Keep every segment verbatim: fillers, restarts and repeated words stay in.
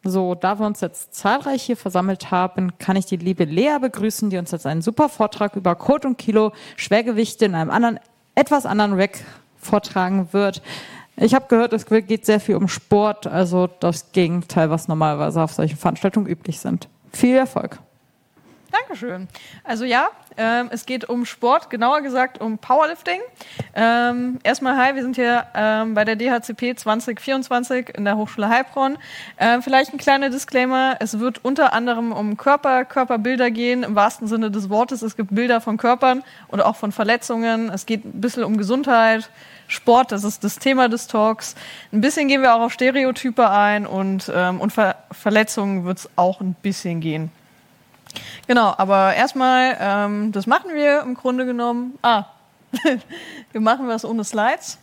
So, da wir uns jetzt zahlreich hier versammelt haben, kann ich die liebe Lea begrüßen, die uns jetzt einen super Vortrag über Code und Kilo Schwergewichte in einem anderen, etwas anderen Rack vortragen wird. Ich habe gehört, es geht sehr viel um Sport, also das Gegenteil, was normalerweise auf solchen Veranstaltungen üblich sind. Viel Erfolg. Dankeschön. Also ja, ähm, es geht um Sport, genauer gesagt um Powerlifting. Ähm, erstmal hi, wir sind hier ähm, bei der D H C P zwanzig vierundzwanzig in der Hochschule Heilbronn. Ähm, vielleicht ein kleiner Disclaimer, es wird unter anderem um Körper, Körperbilder gehen, im wahrsten Sinne des Wortes. Es gibt Bilder von Körpern und auch von Verletzungen. Es geht ein bisschen um Gesundheit, Sport, das ist das Thema des Talks. Ein bisschen gehen wir auch auf Stereotype ein und ähm, um Ver- Verletzungen wird es auch ein bisschen gehen. Genau, aber erstmal, ähm, das machen wir im Grunde genommen. Ah, wir machen was ohne Slides.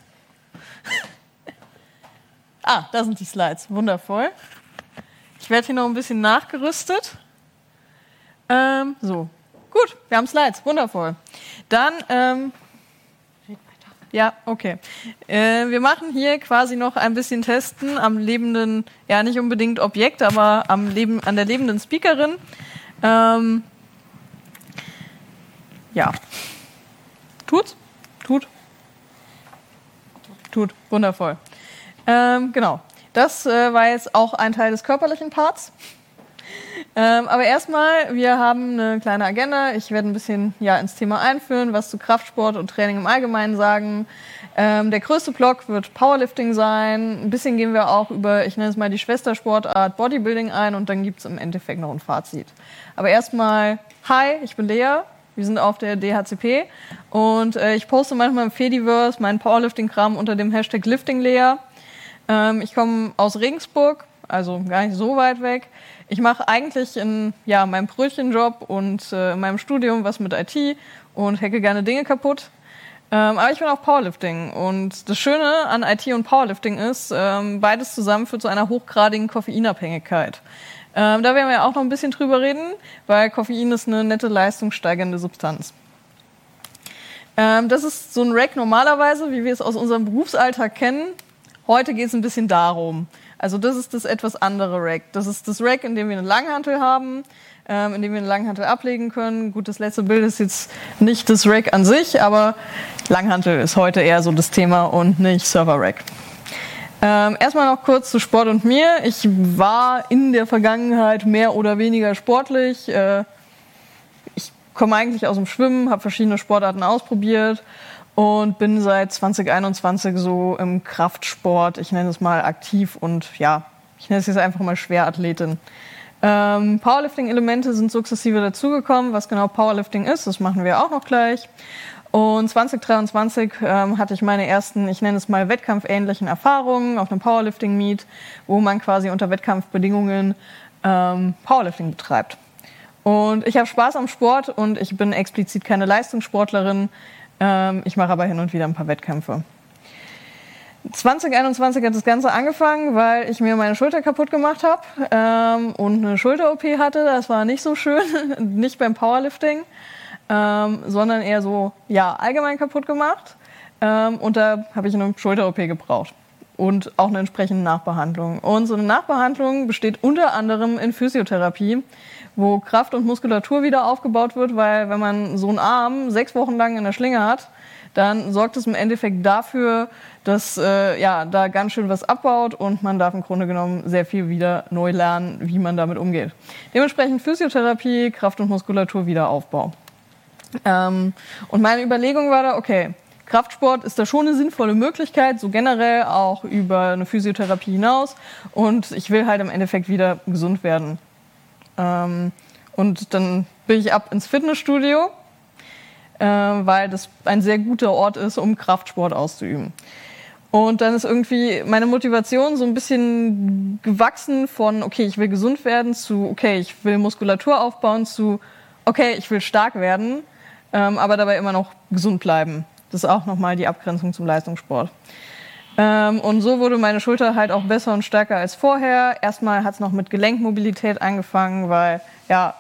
Ah, da sind die Slides, wundervoll. Ich werde hier noch ein bisschen nachgerüstet. Ähm, so, gut, wir haben Slides, wundervoll. Dann, ähm, ja, okay. Äh, wir machen hier quasi noch ein bisschen Testen am lebenden, ja nicht unbedingt Objekt, aber am Leben, an der lebenden Speakerin. Ähm, ja. Tut's? Tut? Tut, wundervoll. Ähm, genau. Das äh, war jetzt auch ein Teil des körperlichen Parts. Ähm, aber erstmal, wir haben eine kleine Agenda. Ich werde ein bisschen ja, ins Thema einführen, was zu Kraftsport und Training im Allgemeinen sagen. Ähm, der größte Block wird Powerlifting sein. Ein bisschen gehen wir auch über, ich nenne es mal die Schwestersportart Bodybuilding ein und dann gibt es im Endeffekt noch ein Fazit. Aber erstmal, hi, ich bin Lea. Wir sind auf der D H C P und äh, ich poste manchmal im Fediverse meinen Powerlifting-Kram unter dem Hashtag LiftingLea. Ähm, ich komme aus Regensburg, also gar nicht so weit weg. Ich mache eigentlich in ja, meinem Brötchenjob und äh, in meinem Studium was mit I T und hacke gerne Dinge kaputt. Ähm, aber ich bin auch Powerlifting und das Schöne an I T und Powerlifting ist, ähm, beides zusammen führt zu einer hochgradigen Koffeinabhängigkeit. Ähm, da werden wir auch noch ein bisschen drüber reden, weil Koffein ist eine nette leistungssteigernde Substanz. Ähm, das ist so ein Rack normalerweise, wie wir es aus unserem Berufsalltag kennen. Heute geht es ein bisschen darum. Also das ist das etwas andere Rack. Das ist das Rack, in dem wir eine Langhantel haben, ähm, in dem wir eine Langhantel ablegen können. Gut, das letzte Bild ist jetzt nicht das Rack an sich, aber Langhantel ist heute eher so das Thema und nicht Server-Rack. Ähm, erstmal noch kurz zu Sport und mir. Ich war in der Vergangenheit mehr oder weniger sportlich. Äh, ich komme eigentlich aus dem Schwimmen, habe verschiedene Sportarten ausprobiert und bin seit zwanzig einundzwanzig so im Kraftsport, ich nenne es mal aktiv und ja, ich nenne es jetzt einfach mal Schwerathletin. Ähm, Powerlifting-Elemente sind sukzessive dazugekommen. Was genau Powerlifting ist, das machen wir auch noch gleich. Und zwanzig dreiundzwanzig ähm, hatte ich meine ersten, ich nenne es mal wettkampfähnlichen Erfahrungen auf einem Powerlifting-Meet, wo man quasi unter Wettkampfbedingungen ähm, Powerlifting betreibt. Und ich habe Spaß am Sport und ich bin explizit keine Leistungssportlerin. Ähm, ich mache aber hin und wieder ein paar Wettkämpfe. zwanzig einundzwanzig hat das Ganze angefangen, weil ich mir meine Schulter kaputt gemacht habe ähm, und eine Schulter-O P hatte. Das war nicht so schön, nicht beim Powerlifting. Ähm, sondern eher so, ja, allgemein kaputt gemacht. Ähm, und da habe ich eine Schulter-O P gebraucht. Und auch eine entsprechende Nachbehandlung. Und so eine Nachbehandlung besteht unter anderem in Physiotherapie, wo Kraft und Muskulatur wieder aufgebaut wird, weil wenn man so einen Arm sechs Wochen lang in der Schlinge hat, dann sorgt es im Endeffekt dafür, dass äh, ja, da ganz schön was abbaut und man darf im Grunde genommen sehr viel wieder neu lernen, wie man damit umgeht. Dementsprechend Physiotherapie, Kraft- und Muskulaturwiederaufbau. Ähm, und meine Überlegung war da, okay, Kraftsport ist da schon eine sinnvolle Möglichkeit, so generell auch über eine Physiotherapie hinaus. Und ich will halt im Endeffekt wieder gesund werden. Ähm, und dann bin ich ab ins Fitnessstudio, äh, weil das ein sehr guter Ort ist, um Kraftsport auszuüben. Und dann ist irgendwie meine Motivation so ein bisschen gewachsen von, okay, ich will gesund werden, zu, okay, ich will Muskulatur aufbauen, zu, okay, ich will stark werden, ähm, aber dabei immer noch gesund bleiben. Das ist auch nochmal die Abgrenzung zum Leistungssport. Ähm, und so wurde meine Schulter halt auch besser und stärker als vorher. Erstmal hat es noch mit Gelenkmobilität angefangen, weil ja, ich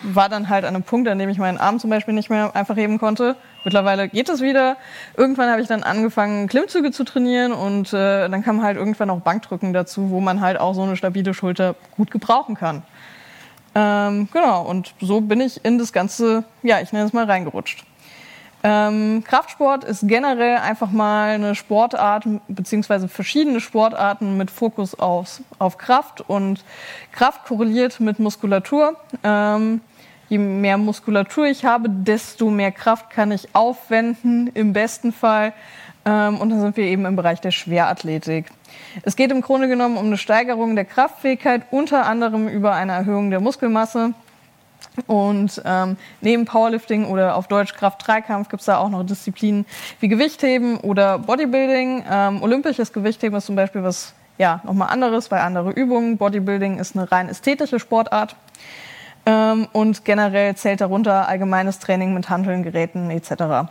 war dann halt an einem Punkt, an dem ich meinen Arm zum Beispiel nicht mehr einfach heben konnte. Mittlerweile geht es wieder. Irgendwann habe ich dann angefangen, Klimmzüge zu trainieren und äh, dann kam halt irgendwann auch Bankdrücken dazu, wo man halt auch so eine stabile Schulter gut gebrauchen kann. Ähm, genau, und so bin ich in das Ganze, ja, ich nenne es mal reingerutscht. Ähm, Kraftsport ist generell einfach mal eine Sportart, beziehungsweise verschiedene Sportarten mit Fokus auf, auf Kraft, und Kraft korreliert mit Muskulatur. Ähm, je mehr Muskulatur ich habe, desto mehr Kraft kann ich aufwenden, im besten Fall. Ähm, und dann sind wir eben im Bereich der Schwerathletik. Es geht im Grunde genommen um eine Steigerung der Kraftfähigkeit, unter anderem über eine Erhöhung der Muskelmasse. Und ähm, neben Powerlifting oder auf Deutsch Kraft-Dreikampf gibt es da auch noch Disziplinen wie Gewichtheben oder Bodybuilding. Ähm, olympisches Gewichtheben ist zum Beispiel was, ja, nochmal anderes, weil andere Übungen. Bodybuilding ist eine rein ästhetische Sportart. Ähm, und generell zählt darunter allgemeines Training mit Hanteln, Geräten et cetera.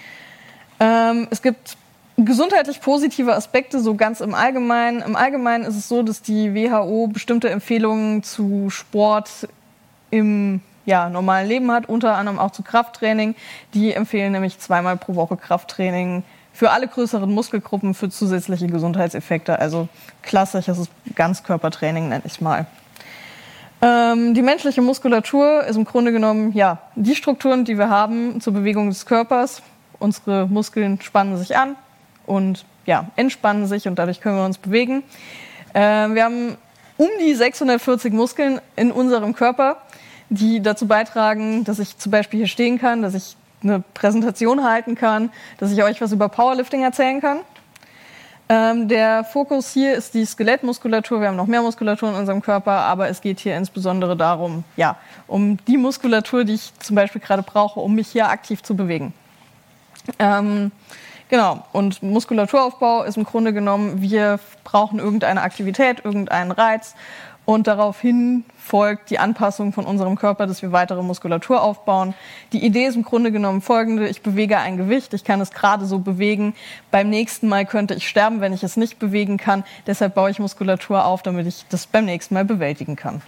Ähm, es gibt gesundheitlich positive Aspekte, so ganz im Allgemeinen. Im Allgemeinen ist es so, dass die W H O bestimmte Empfehlungen zu Sport im ja, normalen Leben hat, unter anderem auch zu Krafttraining. Die empfehlen nämlich zweimal pro Woche Krafttraining für alle größeren Muskelgruppen für zusätzliche Gesundheitseffekte. Also klassisches Ganzkörpertraining, nenne ich es mal. Ähm, die menschliche Muskulatur ist im Grunde genommen ja, die Strukturen, die wir haben zur Bewegung des Körpers. Unsere Muskeln spannen sich an und ja, entspannen sich, und dadurch können wir uns bewegen. Äh, wir haben um die sechshundertvierzig Muskeln in unserem Körper, die dazu beitragen, dass ich zum Beispiel hier stehen kann, dass ich eine Präsentation halten kann, dass ich euch was über Powerlifting erzählen kann. Ähm, der Fokus hier ist die Skelettmuskulatur. Wir haben noch mehr Muskulatur in unserem Körper, aber es geht hier insbesondere darum, ja, um die Muskulatur, die ich zum Beispiel gerade brauche, um mich hier aktiv zu bewegen. Ähm, genau, und Muskulaturaufbau ist im Grunde genommen, wir brauchen irgendeine Aktivität, irgendeinen Reiz, und daraufhin folgt die Anpassung von unserem Körper, dass wir weitere Muskulatur aufbauen. Die Idee ist im Grunde genommen folgende: Ich bewege ein Gewicht, ich kann es gerade so bewegen. Beim nächsten Mal könnte ich sterben, wenn ich es nicht bewegen kann. Deshalb baue ich Muskulatur auf, damit ich das beim nächsten Mal bewältigen kann.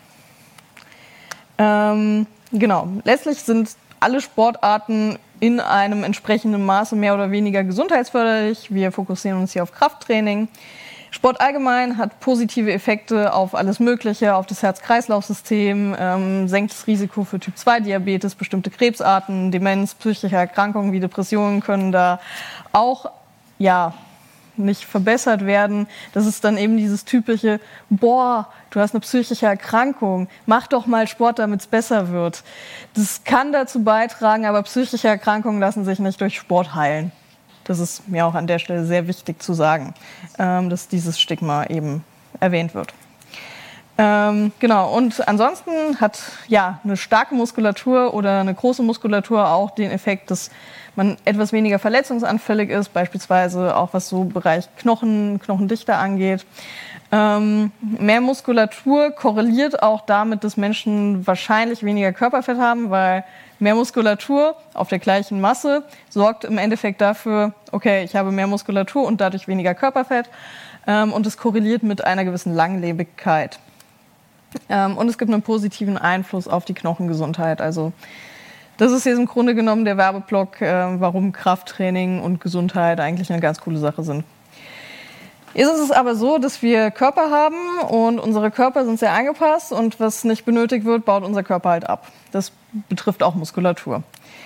Ähm, genau, letztlich sind alle Sportarten in einem entsprechenden Maße mehr oder weniger gesundheitsförderlich. Wir fokussieren uns hier auf Krafttraining. Sport allgemein hat positive Effekte auf alles Mögliche, auf das Herz-Kreislauf-System, ähm, senkt das Risiko für Typ zwei Diabetes, bestimmte Krebsarten, Demenz, psychische Erkrankungen wie Depressionen können da auch ja, nicht verbessert werden. Das ist dann eben dieses typische, boah, du hast eine psychische Erkrankung, mach doch mal Sport, damit es besser wird. Das kann dazu beitragen, aber psychische Erkrankungen lassen sich nicht durch Sport heilen. Das ist mir auch an der Stelle sehr wichtig zu sagen, ähm, dass dieses Stigma eben erwähnt wird. Ähm, genau, und ansonsten hat ja eine starke Muskulatur oder eine große Muskulatur auch den Effekt, dass man etwas weniger verletzungsanfällig ist, beispielsweise auch was so Bereich Knochen, Knochendichte angeht. Ähm, mehr Muskulatur korreliert auch damit, dass Menschen wahrscheinlich weniger Körperfett haben, weil mehr Muskulatur auf der gleichen Masse sorgt im Endeffekt dafür, okay, ich habe mehr Muskulatur und dadurch weniger Körperfett. Ähm, und es korreliert mit einer gewissen Langlebigkeit. Ähm, und es gibt einen positiven Einfluss auf die Knochengesundheit. Also das ist jetzt im Grunde genommen der Werbeblock, äh, warum Krafttraining und Gesundheit eigentlich eine ganz coole Sache sind. Jetzt ist es aber so, dass wir Körper haben und unsere Körper sind sehr angepasst, und was nicht benötigt wird, baut unser Körper halt ab. Das betrifft auch Muskulatur.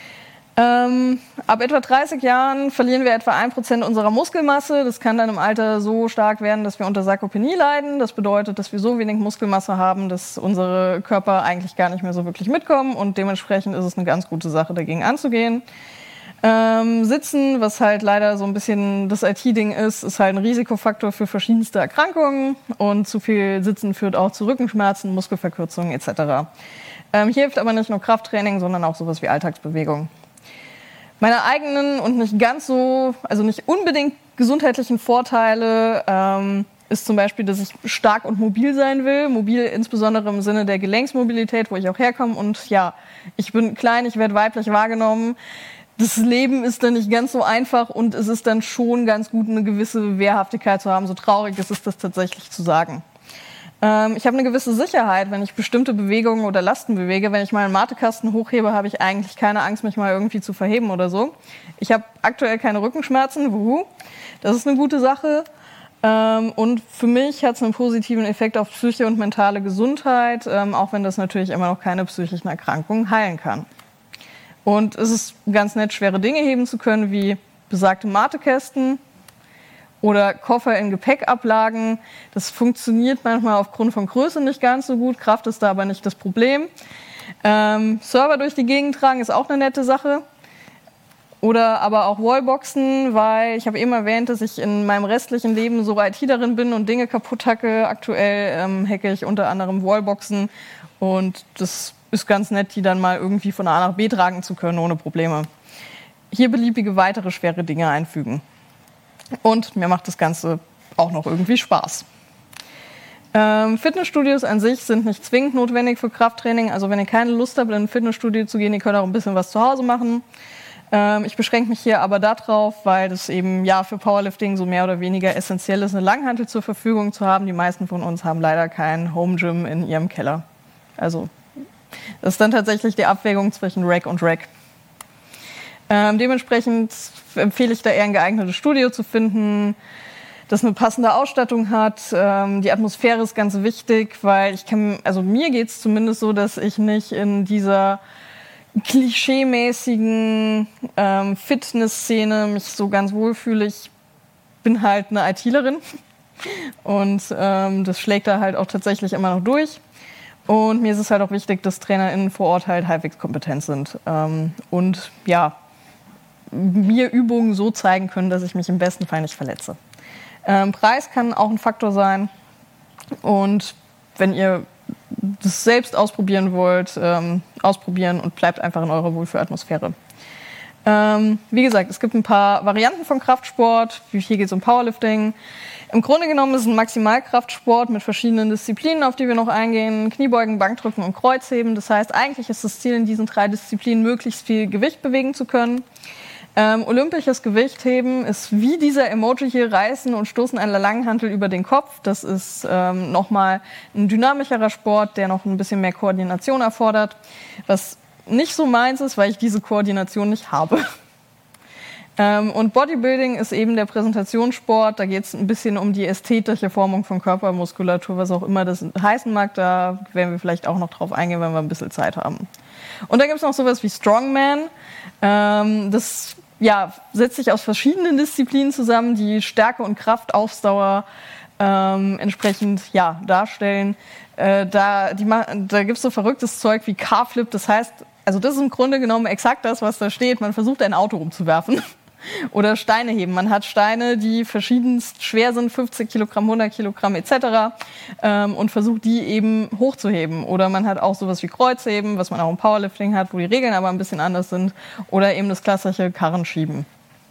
Ähm, ab etwa dreißig Jahren verlieren wir etwa ein Prozent unserer Muskelmasse. Das kann dann im Alter so stark werden, dass wir unter Sarkopenie leiden. Das bedeutet, dass wir so wenig Muskelmasse haben, dass unsere Körper eigentlich gar nicht mehr so wirklich mitkommen, und dementsprechend ist es eine ganz gute Sache, dagegen anzugehen. Ähm, Sitzen, was halt leider so ein bisschen das I T-Ding ist, ist halt ein Risikofaktor für verschiedenste Erkrankungen, und zu viel Sitzen führt auch zu Rückenschmerzen, Muskelverkürzungen et cetera. Ähm, hier hilft aber nicht nur Krafttraining, sondern auch sowas wie Alltagsbewegung. Meine eigenen und nicht ganz so, also nicht unbedingt gesundheitlichen Vorteile ähm, ist zum Beispiel, dass ich stark und mobil sein will. Mobil insbesondere im Sinne der Gelenksmobilität, wo ich auch herkomme. Und ja, ich bin klein, ich werde weiblich wahrgenommen. Das Leben ist dann nicht ganz so einfach, und es ist dann schon ganz gut, eine gewisse Wehrhaftigkeit zu haben. So traurig ist es, das tatsächlich zu sagen. Ähm, ich habe eine gewisse Sicherheit, wenn ich bestimmte Bewegungen oder Lasten bewege. Wenn ich mal einen Matekasten hochhebe, habe ich eigentlich keine Angst, mich mal irgendwie zu verheben oder so. Ich habe aktuell keine Rückenschmerzen, wuhu. Das ist eine gute Sache. Ähm, und für mich hat es einen positiven Effekt auf Psyche und mentale Gesundheit, ähm, auch wenn das natürlich immer noch keine psychischen Erkrankungen heilen kann. Und es ist ganz nett, schwere Dinge heben zu können, wie besagte Matekästen oder Koffer in Gepäckablagen. Das funktioniert manchmal aufgrund von Größe nicht ganz so gut. Kraft ist da aber nicht das Problem. Ähm, Server durch die Gegend tragen ist auch eine nette Sache. Oder aber auch Wallboxen, weil ich habe eben erwähnt, dass ich in meinem restlichen Leben so I T darin bin und Dinge kaputt hacke. Aktuell ähm, hacke ich unter anderem Wallboxen und das ist ganz nett, die dann mal irgendwie von A nach B tragen zu können ohne Probleme. Hier beliebige weitere schwere Dinge einfügen. Und mir macht das Ganze auch noch irgendwie Spaß. Ähm, Fitnessstudios an sich sind nicht zwingend notwendig für Krafttraining. Also wenn ihr keine Lust habt, in ein Fitnessstudio zu gehen, ihr könnt auch ein bisschen was zu Hause machen. Ähm, ich beschränke mich hier aber darauf, weil das eben ja für Powerlifting so mehr oder weniger essentiell ist, eine Langhantel zur Verfügung zu haben. Die meisten von uns haben leider kein Home Gym in ihrem Keller. Also das ist dann tatsächlich die Abwägung zwischen Rack und Rack. Ähm, dementsprechend empfehle ich da eher ein geeignetes Studio zu finden, das eine passende Ausstattung hat. Ähm, die Atmosphäre ist ganz wichtig, weil ich kann, also mir geht es zumindest so, dass ich nicht in dieser klischeemäßigen ähm, Fitnessszene mich so ganz wohlfühle. Ich bin halt eine ITlerin und ähm, das schlägt da halt auch tatsächlich immer noch durch. Und mir ist es halt auch wichtig, dass TrainerInnen vor Ort halt halbwegs kompetent sind ähm, und ja, mir Übungen so zeigen können, dass ich mich im besten Fall nicht verletze. Ähm, Preis kann auch ein Faktor sein. Und wenn ihr das selbst ausprobieren wollt, ähm, ausprobieren und bleibt einfach in eurer Wohlfühlatmosphäre. Ähm, wie gesagt, es gibt ein paar Varianten von Kraftsport. Hier geht es um Powerlifting. Im Grunde genommen ist es ein Maximalkraftsport mit verschiedenen Disziplinen, auf die wir noch eingehen. Kniebeugen, Bankdrücken und Kreuzheben. Das heißt, eigentlich ist das Ziel, in diesen drei Disziplinen möglichst viel Gewicht bewegen zu können. Ähm, olympisches Gewichtheben ist wie dieser Emoji hier, reißen und stoßen einer Langhantel über den Kopf. Das ist ähm, nochmal ein dynamischerer Sport, der noch ein bisschen mehr Koordination erfordert. Was nicht so meins ist, weil ich diese Koordination nicht habe. Ähm, und Bodybuilding ist eben der Präsentationssport. Da geht es ein bisschen um die ästhetische Formung von Körpermuskulatur, was auch immer das heißen mag. Da werden wir vielleicht auch noch drauf eingehen, wenn wir ein bisschen Zeit haben. Und da gibt es noch sowas wie Strongman. Ähm, das ja, setzt sich aus verschiedenen Disziplinen zusammen, die Stärke und Kraft, Ausdauer ähm, entsprechend ja, darstellen. Äh, da da gibt es so verrücktes Zeug wie Carflip. Das heißt, also das ist im Grunde genommen exakt das, was da steht. Man versucht, ein Auto umzuwerfen. Oder Steine heben. Man hat Steine, die verschiedenst schwer sind, fünfzig Kilogramm, hundert Kilogramm et cetera. Ähm, und versucht, die eben hochzuheben. Oder man hat auch sowas wie Kreuzheben, was man auch im Powerlifting hat, wo die Regeln aber ein bisschen anders sind. Oder eben das klassische Karrenschieben.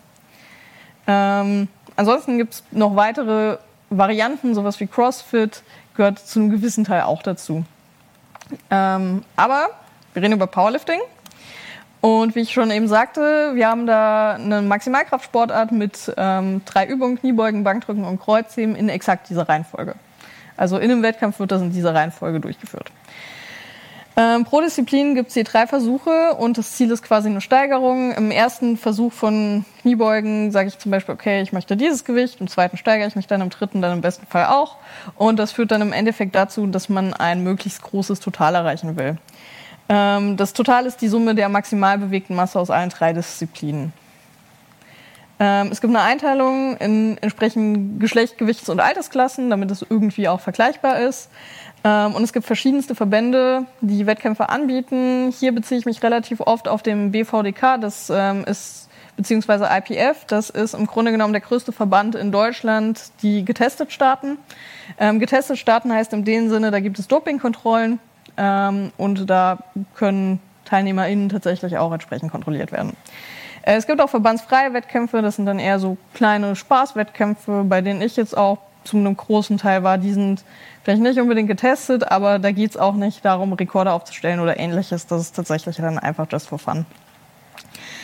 Ähm, ansonsten gibt es noch weitere Varianten, sowas wie CrossFit, gehört zu einem gewissen Teil auch dazu. Ähm, aber wir reden über Powerlifting. Und wie ich schon eben sagte, wir haben da eine Maximalkraftsportart mit ähm, drei Übungen, Kniebeugen, Bankdrücken und Kreuzheben in exakt dieser Reihenfolge. Also in einem Wettkampf wird das in dieser Reihenfolge durchgeführt. Ähm, pro Disziplin gibt es hier drei Versuche und das Ziel ist quasi eine Steigerung. Im ersten Versuch von Kniebeugen sage ich zum Beispiel, okay, ich möchte dieses Gewicht, im zweiten steigere ich mich dann, im dritten dann im besten Fall auch. Und das führt dann im Endeffekt dazu, dass man ein möglichst großes Total erreichen will. Das Total ist die Summe der maximal bewegten Masse aus allen drei Disziplinen. Es gibt eine Einteilung in entsprechend Geschlecht, Gewichts- und Altersklassen, damit es irgendwie auch vergleichbar ist. Und es gibt verschiedenste Verbände, die Wettkämpfe anbieten. Hier beziehe ich mich relativ oft auf den B V D K, das ist beziehungsweise I P F. Das ist im Grunde genommen der größte Verband in Deutschland, die getestet starten. Getestet starten heißt in dem Sinne, da gibt es Dopingkontrollen. Ähm, und da können TeilnehmerInnen tatsächlich auch entsprechend kontrolliert werden. Äh, es gibt auch verbandsfreie Wettkämpfe, das sind dann eher so kleine Spaßwettkämpfe, bei denen ich jetzt auch zu einem großen Teil war. Die sind vielleicht nicht unbedingt getestet, aber da geht es auch nicht darum, Rekorde aufzustellen oder ähnliches. Das ist tatsächlich dann einfach just for fun.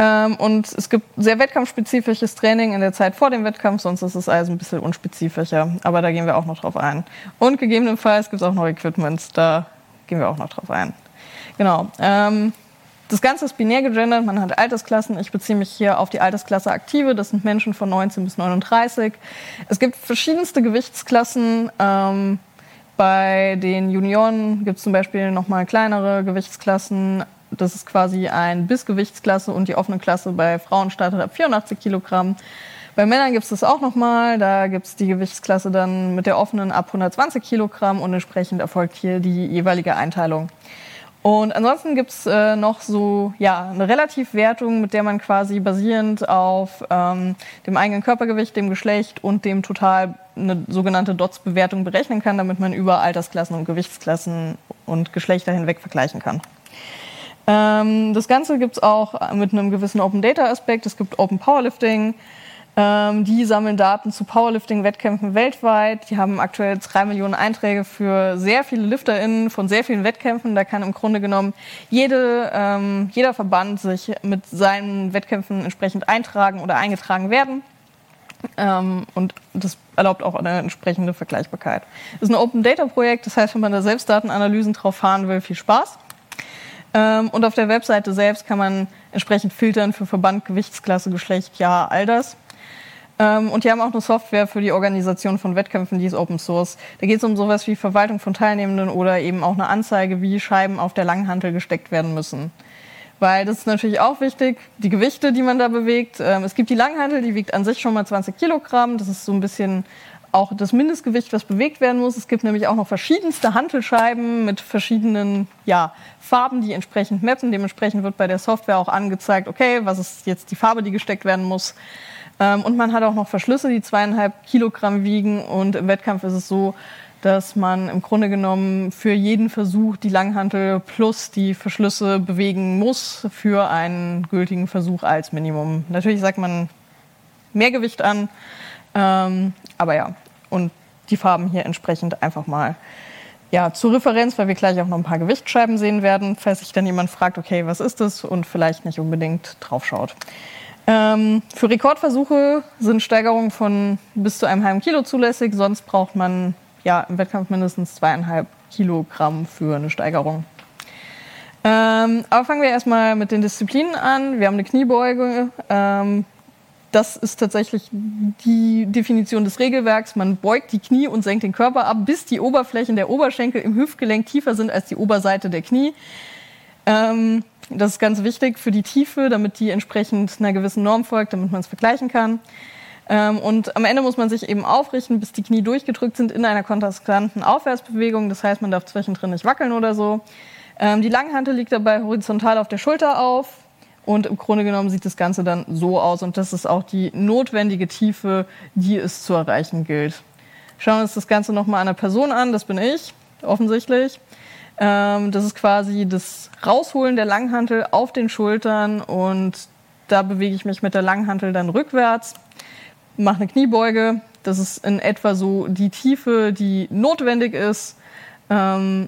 Ähm, und es gibt sehr wettkampfspezifisches Training in der Zeit vor dem Wettkampf, sonst ist es also ein bisschen unspezifischer. Aber da gehen wir auch noch drauf ein. Und gegebenenfalls gibt es auch noch Equipment, da gehen wir auch noch drauf ein. Genau. Ähm, das Ganze ist binär gegendert, man hat Altersklassen. Ich beziehe mich hier auf die Altersklasse Aktive, das sind Menschen von neunzehn bis neununddreißig. Es gibt verschiedenste Gewichtsklassen. Ähm, bei den Junioren gibt es zum Beispiel nochmal kleinere Gewichtsklassen. Das ist quasi ein Bissgewichtsklasse und die offene Klasse bei Frauen startet ab vierundachtzig Kilogramm. Bei Männern gibt es das auch nochmal. Da gibt es die Gewichtsklasse dann mit der offenen ab hundertzwanzig Kilogramm und entsprechend erfolgt hier die jeweilige Einteilung. Und ansonsten gibt es äh, noch so ja, eine Relativwertung, mit der man quasi basierend auf ähm, dem eigenen Körpergewicht, dem Geschlecht und dem Total eine sogenannte D O T S-Bewertung berechnen kann, damit man über Altersklassen und Gewichtsklassen und Geschlechter hinweg vergleichen kann. Ähm, das Ganze gibt es auch mit einem gewissen Open-Data-Aspekt. Es gibt Open Powerlifting. Ähm, die sammeln Daten zu Powerlifting-Wettkämpfen weltweit. Die haben aktuell drei Millionen Einträge für sehr viele LifterInnen von sehr vielen Wettkämpfen. Da kann im Grunde genommen jede, ähm, jeder Verband sich mit seinen Wettkämpfen entsprechend eintragen oder eingetragen werden. Ähm, und das erlaubt auch eine entsprechende Vergleichbarkeit. Das ist ein Open-Data-Projekt, das heißt, wenn man da selbst Datenanalysen drauf fahren will, viel Spaß. Ähm, und auf der Webseite selbst kann man entsprechend filtern für Verband, Gewichtsklasse, Geschlecht, ja, all das. Ähm, und die haben auch eine Software für die Organisation von Wettkämpfen, die ist Open Source. Da geht es um sowas wie Verwaltung von Teilnehmenden oder eben auch eine Anzeige, wie Scheiben auf der Langhantel gesteckt werden müssen. Weil das ist natürlich auch wichtig, die Gewichte, die man da bewegt. Ähm, es gibt die Langhantel, die wiegt an sich schon mal zwanzig Kilogramm. Das ist so ein bisschen auch das Mindestgewicht, was bewegt werden muss. Es gibt nämlich auch noch verschiedenste Hantelscheiben mit verschiedenen ja, Farben, die entsprechend mappen. Dementsprechend wird bei der Software auch angezeigt, okay, was ist jetzt die Farbe, die gesteckt werden muss. Und man hat auch noch Verschlüsse, die zweieinhalb Kilogramm wiegen. Und im Wettkampf ist es so, dass man im Grunde genommen für jeden Versuch die Langhantel plus die Verschlüsse bewegen muss für einen gültigen Versuch als Minimum. Natürlich sagt man mehr Gewicht an, ähm, aber ja. Und die Farben hier entsprechend einfach mal ja, zur Referenz, weil wir gleich auch noch ein paar Gewichtsscheiben sehen werden, falls sich dann jemand fragt, okay, was ist das? Und vielleicht nicht unbedingt draufschaut. Ähm, für Rekordversuche sind Steigerungen von bis zu einem halben Kilo zulässig, sonst braucht man ja, im Wettkampf mindestens zweieinhalb Kilogramm für eine Steigerung. Ähm, aber fangen wir erstmal mit den Disziplinen an. Wir haben eine Kniebeuge. Ähm, das ist tatsächlich die Definition des Regelwerks. Man beugt die Knie und senkt den Körper ab, bis die Oberflächen der Oberschenkel im Hüftgelenk tiefer sind als die Oberseite der Knie. Ähm, das ist ganz wichtig für die Tiefe, damit die entsprechend einer gewissen Norm folgt, damit man es vergleichen kann. Ähm, und am Ende muss man sich eben aufrichten, bis die Knie durchgedrückt sind in einer konstanten Aufwärtsbewegung. Das heißt, man darf zwischendrin nicht wackeln oder so. Ähm, die Langhantel liegt dabei horizontal auf der Schulter auf. Und im Grunde genommen sieht das Ganze dann so aus. Und das ist auch die notwendige Tiefe, die es zu erreichen gilt. Schauen wir uns das Ganze nochmal an einer Person an. Das bin ich, offensichtlich. Ähm, das ist quasi das Rausholen der Langhantel auf den Schultern. Und da bewege ich mich mit der Langhantel dann rückwärts. Mache eine Kniebeuge. Das ist in etwa so die Tiefe, die notwendig ist. Ähm,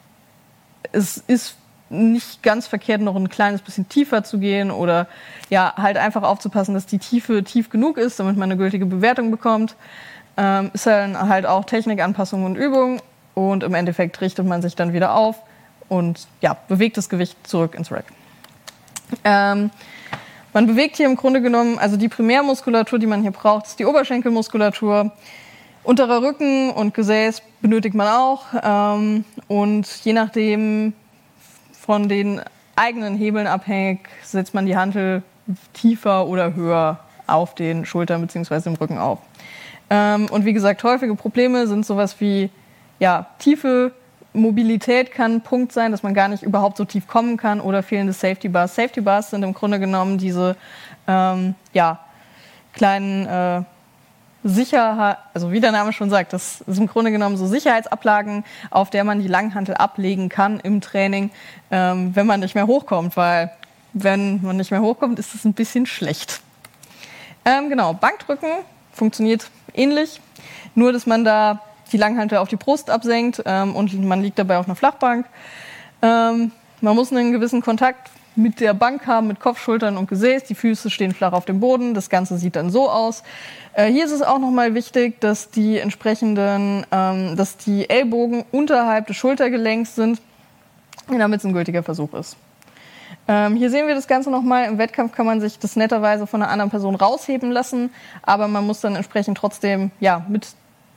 es ist nicht ganz verkehrt, noch ein kleines bisschen tiefer zu gehen oder ja, halt einfach aufzupassen, dass die Tiefe tief genug ist, damit man eine gültige Bewertung bekommt. Ähm, ist dann halt auch Technik, Anpassung und Übung und im Endeffekt richtet man sich dann wieder auf und ja, bewegt das Gewicht zurück ins Rack. Ähm, man bewegt hier im Grunde genommen, also die Primärmuskulatur, die man hier braucht, ist die Oberschenkelmuskulatur. Unterer Rücken und Gesäß benötigt man auch ähm, und je nachdem von den eigenen Hebeln abhängig setzt man die Hantel tiefer oder höher auf den Schultern bzw. im Rücken auf. Ähm, und wie gesagt, häufige Probleme sind sowas wie ja, tiefe Mobilität kann ein Punkt sein, dass man gar nicht überhaupt so tief kommen kann oder fehlende Safety Bars. Safety Bars sind im Grunde genommen diese ähm, ja, kleinen äh, Sicherheit, also wie der Name schon sagt, das ist im Grunde genommen so Sicherheitsablagen, auf der man die Langhantel ablegen kann im Training, ähm, wenn man nicht mehr hochkommt, weil wenn man nicht mehr hochkommt, ist es ein bisschen schlecht. Ähm, genau, Bankdrücken funktioniert ähnlich, nur dass man da die Langhantel auf die Brust absenkt ähm, und man liegt dabei auf einer Flachbank. Ähm, man muss einen gewissen Kontakt mit der Bank haben, mit Kopf, Schultern und Gesäß. Die Füße stehen flach auf dem Boden. Das Ganze sieht dann so aus. Äh, hier ist es auch nochmal wichtig, dass die entsprechenden, ähm, dass die Ellbogen unterhalb des Schultergelenks sind, damit es ein gültiger Versuch ist. Ähm, hier sehen wir das Ganze nochmal. Im Wettkampf kann man sich das netterweise von einer anderen Person rausheben lassen, aber man muss dann entsprechend trotzdem ja, mit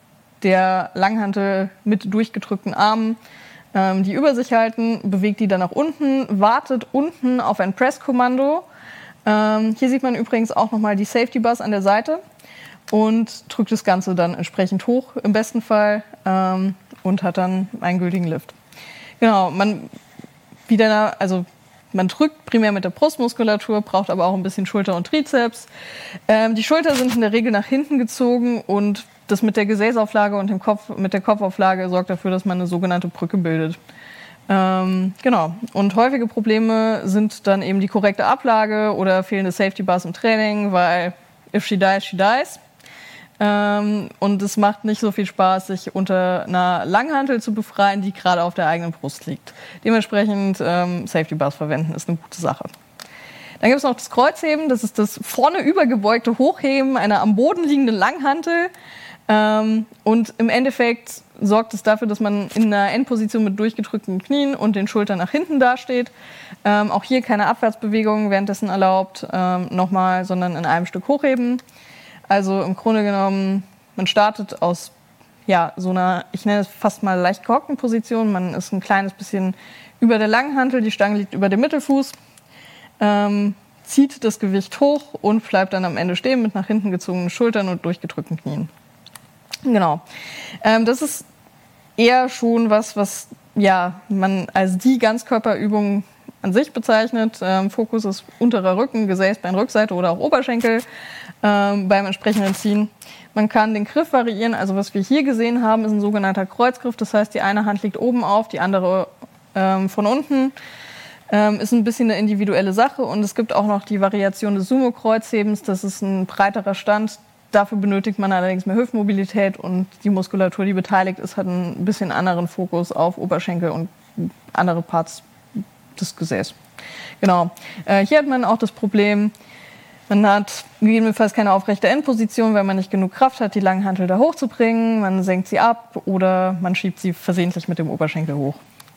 der Langhantel mit durchgedrückten Armen ähm, die über sich halten, bewegt die dann nach unten, wartet unten auf ein Presskommando. Ähm, hier sieht man übrigens auch nochmal die Safety Bars an der Seite und drückt das Ganze dann entsprechend hoch im besten Fall ähm, und hat dann einen gültigen Lift. Genau, man wieder, also man drückt primär mit der Brustmuskulatur, braucht aber auch ein bisschen Schulter und Trizeps. Ähm, die Schulter sind in der Regel nach hinten gezogen und das mit der Gesäßauflage und dem Kopf, mit der Kopfauflage sorgt dafür, dass man eine sogenannte Brücke bildet. Ähm, genau. Und häufige Probleme sind dann eben die korrekte Ablage oder fehlende Safety Bars im Training, weil if she dies, she dies. Ähm, und es macht nicht so viel Spaß, sich unter einer Langhantel zu befreien, die gerade auf der eigenen Brust liegt. Dementsprechend ähm, Safety Bars verwenden ist eine gute Sache. Dann gibt es noch das Kreuzheben, das ist das vorne übergebeugte Hochheben einer am Boden liegenden Langhantel. Ähm, und im Endeffekt sorgt es dafür, dass man in einer Endposition mit durchgedrückten Knien und den Schultern nach hinten dasteht. Ähm, auch hier keine Abwärtsbewegung währenddessen erlaubt, ähm, nochmal, sondern in einem Stück hochheben. Also im Grunde genommen, man startet aus ja, so einer, ich nenne es fast mal leicht gehockten Position. Man ist ein kleines bisschen über der Langhantel, die Stange liegt über dem Mittelfuß, ähm, zieht das Gewicht hoch und bleibt dann am Ende stehen mit nach hinten gezogenen Schultern und durchgedrückten Knien. Genau. Ähm, das ist eher schon was, was ja, man als die Ganzkörperübung an sich bezeichnet. Ähm, Fokus ist unterer Rücken, Gesäß, Bein, Rückseite oder auch Oberschenkel ähm, beim entsprechenden Ziehen. Man kann den Griff variieren. Also was wir hier gesehen haben, ist ein sogenannter Kreuzgriff. Das heißt, die eine Hand liegt oben auf, die andere ähm, von unten. Ähm, ist ein bisschen eine individuelle Sache. Und es gibt auch noch die Variation des Sumo-Kreuzhebens. Das ist ein breiterer Stand. Dafür benötigt man allerdings mehr Hüftmobilität und die Muskulatur, die beteiligt ist, hat ein bisschen anderen Fokus auf Oberschenkel und andere Parts des Gesäß. Genau. Äh, hier hat man auch das Problem, man hat gegebenenfalls keine aufrechte Endposition, weil man nicht genug Kraft hat, die Langhantel da hochzubringen. Man senkt sie ab oder man schiebt sie versehentlich mit dem Oberschenkel hoch.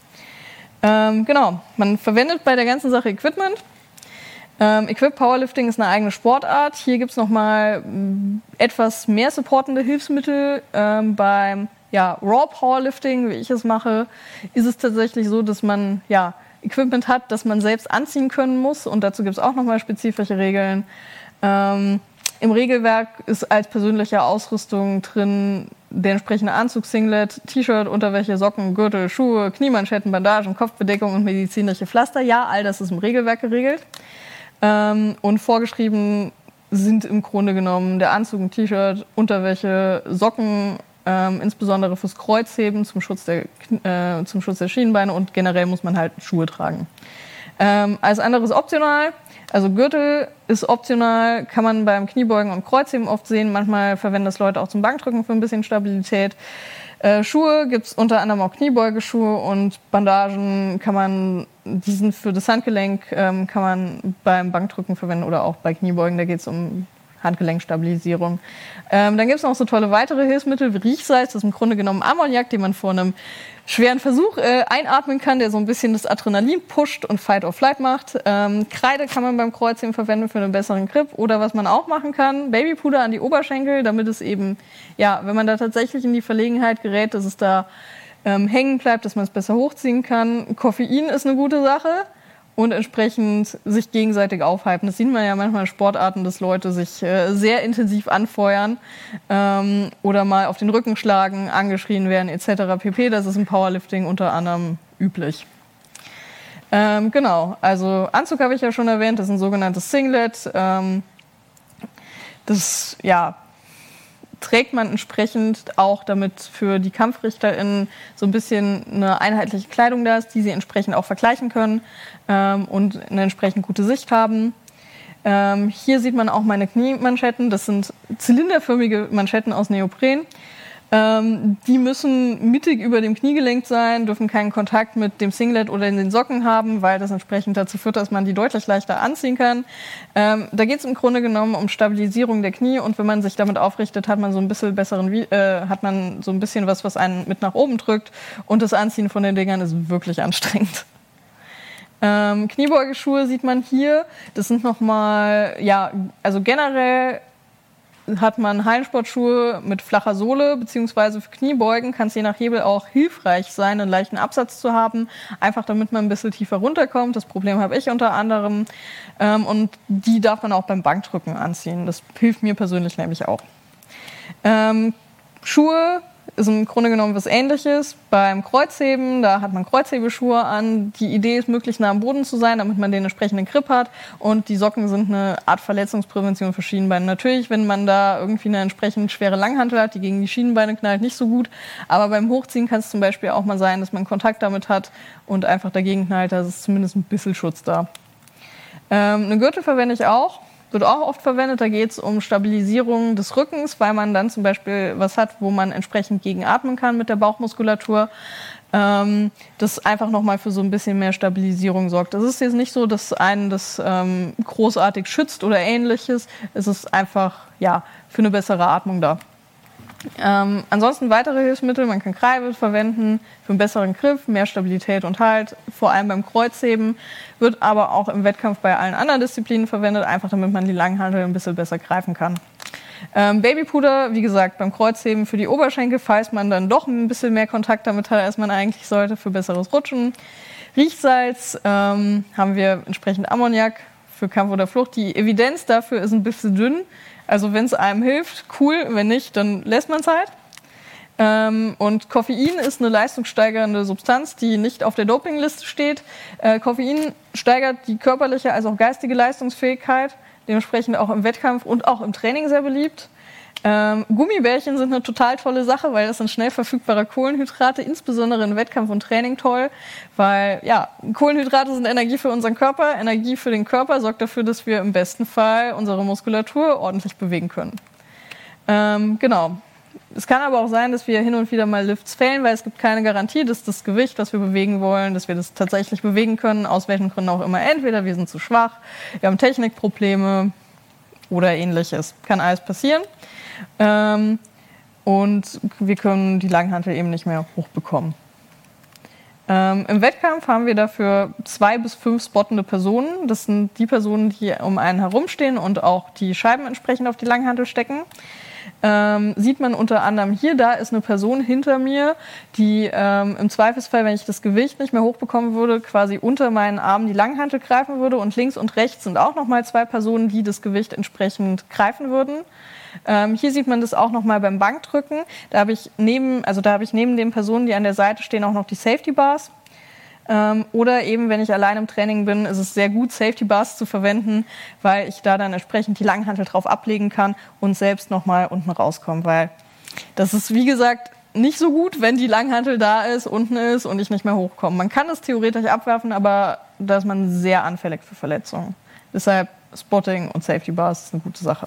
Ähm, genau. Man verwendet bei der ganzen Sache Equipment. Ähm, Equip Powerlifting ist eine eigene Sportart. Hier gibt es nochmal etwas mehr supportende Hilfsmittel. Ähm, beim ja, Raw Powerlifting, wie ich es mache, ist es tatsächlich so, dass man ja, Equipment hat, das man selbst anziehen können muss. Und dazu gibt es auch nochmal spezifische Regeln. Ähm, Im Regelwerk ist als persönliche Ausrüstung drin der entsprechende Anzug, Singlet, T-Shirt, Unterwäsche, Socken, Gürtel, Schuhe, Kniemanschetten, Bandagen, Kopfbedeckung und medizinische Pflaster. Ja, all das ist im Regelwerk geregelt. Ähm, und vorgeschrieben sind im Grunde genommen der Anzug, ein T-Shirt, Unterwäsche, Socken, ähm, insbesondere fürs Kreuzheben zum Schutz der, äh, zum Schutz der Schienenbeine und generell muss man halt Schuhe tragen. Ähm, alles andere ist optional. Also Gürtel ist optional, kann man beim Kniebeugen und Kreuzheben oft sehen. Manchmal verwenden das Leute auch zum Bankdrücken für ein bisschen Stabilität. Äh, Schuhe gibt es unter anderem auch Kniebeugeschuhe und Bandagen kann man, die sind für das Handgelenk, ähm, kann man beim Bankdrücken verwenden oder auch bei Kniebeugen, da geht es um Handgelenkstabilisierung. Ähm, dann gibt es noch so tolle weitere Hilfsmittel wie Riechsalz, das ist im Grunde genommen Ammoniak, den man vor einem schweren Versuch äh, einatmen kann, der so ein bisschen das Adrenalin pusht und Fight or Flight macht. Ähm, Kreide kann man beim Kreuzheben verwenden für einen besseren Grip oder was man auch machen kann, Babypuder an die Oberschenkel, damit es eben, ja, wenn man da tatsächlich in die Verlegenheit gerät, dass es da ähm, hängen bleibt, dass man es besser hochziehen kann. Koffein ist eine gute Sache. Und entsprechend sich gegenseitig aufhypen. Das sieht man ja manchmal in Sportarten, dass Leute sich äh, sehr intensiv anfeuern ähm, oder mal auf den Rücken schlagen, angeschrien werden et cetera pp. Das ist im Powerlifting unter anderem üblich. Ähm, genau, also Anzug habe ich ja schon erwähnt, das ist ein sogenanntes Singlet. Ähm, das ja, trägt man entsprechend auch, damit für die KampfrichterInnen so ein bisschen eine einheitliche Kleidung da ist, die sie entsprechend auch vergleichen können ähm, und eine entsprechend gute Sicht haben. Ähm, hier sieht man auch meine Kniemanschetten. Das sind zylinderförmige Manschetten aus Neopren. Ähm, die müssen mittig über dem Kniegelenk sein, dürfen keinen Kontakt mit dem Singlet oder in den Socken haben, weil das entsprechend dazu führt, dass man die deutlich leichter anziehen kann. Ähm, da geht es im Grunde genommen um Stabilisierung der Knie und wenn man sich damit aufrichtet, hat man so ein bisschen besseren, äh, hat man so ein bisschen was, was einen mit nach oben drückt und das Anziehen von den Dingern ist wirklich anstrengend. Ähm, Kniebeugeschuhe sieht man hier. Das sind nochmal, ja, also generell hat man Hallensportschuhe mit flacher Sohle, beziehungsweise für Kniebeugen kann es je nach Hebel auch hilfreich sein, einen leichten Absatz zu haben, einfach damit man ein bisschen tiefer runterkommt. Das Problem habe ich unter anderem. Ähm, und die darf man auch beim Bankdrücken anziehen. Das hilft mir persönlich nämlich auch. Ähm, Schuhe ist im Grunde genommen was Ähnliches. Beim Kreuzheben, da hat man Kreuzhebeschuhe an. Die Idee ist, möglichst nah am Boden zu sein, damit man den entsprechenden Grip hat. Und die Socken sind eine Art Verletzungsprävention für Schienenbeine. Natürlich, wenn man da irgendwie eine entsprechend schwere Langhantel hat, die gegen die Schienenbeine knallt, nicht so gut. Aber beim Hochziehen kann es zum Beispiel auch mal sein, dass man Kontakt damit hat und einfach dagegen knallt. Da ist zumindest ein bisschen Schutz da. Ähm, eine Gürtel verwende ich auch. Wird auch oft verwendet, da geht es um Stabilisierung des Rückens, weil man dann zum Beispiel was hat, wo man entsprechend gegen atmen kann mit der Bauchmuskulatur. Ähm, das einfach nochmal für so ein bisschen mehr Stabilisierung sorgt. Das ist jetzt nicht so, dass einen das ähm, großartig schützt oder ähnliches. Es ist einfach ja, für eine bessere Atmung da. Ähm, ansonsten weitere Hilfsmittel, man kann Kreide verwenden für einen besseren Griff, mehr Stabilität und Halt, vor allem beim Kreuzheben, wird aber auch im Wettkampf bei allen anderen Disziplinen verwendet, einfach damit man die Langhantel ein bisschen besser greifen kann. Ähm, Babypuder, wie gesagt, beim Kreuzheben für die Oberschenkel, falls man dann doch ein bisschen mehr Kontakt damit hat, als man eigentlich sollte, für besseres Rutschen. Riechsalz ähm, haben wir entsprechend Ammoniak für Kampf oder Flucht. Die Evidenz dafür ist ein bisschen dünn. Also wenn es einem hilft, cool. Wenn nicht, dann lässt man es halt. Ähm, und Koffein ist eine leistungssteigernde Substanz, die nicht auf der Dopingliste steht. Äh, Koffein steigert die körperliche als auch geistige Leistungsfähigkeit, dementsprechend auch im Wettkampf und auch im Training sehr beliebt. Ähm, Gummibärchen sind eine total tolle Sache, weil das sind schnell verfügbare Kohlenhydrate, insbesondere im Wettkampf und Training toll, weil ja, Kohlenhydrate sind Energie für unseren Körper, Energie für den Körper sorgt dafür, dass wir im besten Fall unsere Muskulatur ordentlich bewegen können. Ähm, genau. Es kann aber auch sein, dass wir hin und wieder mal Lifts fehlen, weil es gibt keine Garantie, dass das Gewicht, was wir bewegen wollen, dass wir das tatsächlich bewegen können, aus welchen Gründen auch immer. Entweder wir sind zu schwach, wir haben Technikprobleme oder ähnliches. Kann alles passieren. Ähm, und wir können die Langhantel eben nicht mehr hochbekommen. Ähm, Im Wettkampf haben wir dafür zwei bis fünf spottende Personen. Das sind die Personen, die um einen herumstehen und auch die Scheiben entsprechend auf die Langhantel stecken. Ähm, sieht man unter anderem hier, da ist eine Person hinter mir, die ähm, im Zweifelsfall, wenn ich das Gewicht nicht mehr hochbekommen würde, quasi unter meinen Armen die Langhantel greifen würde. Und links und rechts sind auch nochmal zwei Personen, die das Gewicht entsprechend greifen würden. Ähm, hier sieht man das auch nochmal beim Bankdrücken. Da habe ich neben, also da habe ich neben den Personen, die an der Seite stehen, auch noch die Safety Bars. Ähm, oder eben, wenn ich allein im Training bin, ist es sehr gut, Safety Bars zu verwenden, weil ich da dann entsprechend die Langhantel drauf ablegen kann und selbst nochmal unten rauskomme. Weil das ist, wie gesagt, nicht so gut, wenn die Langhantel da ist, unten ist und ich nicht mehr hochkomme. Man kann es theoretisch abwerfen, aber da ist man sehr anfällig für Verletzungen. Deshalb Spotting und Safety Bars ist eine gute Sache.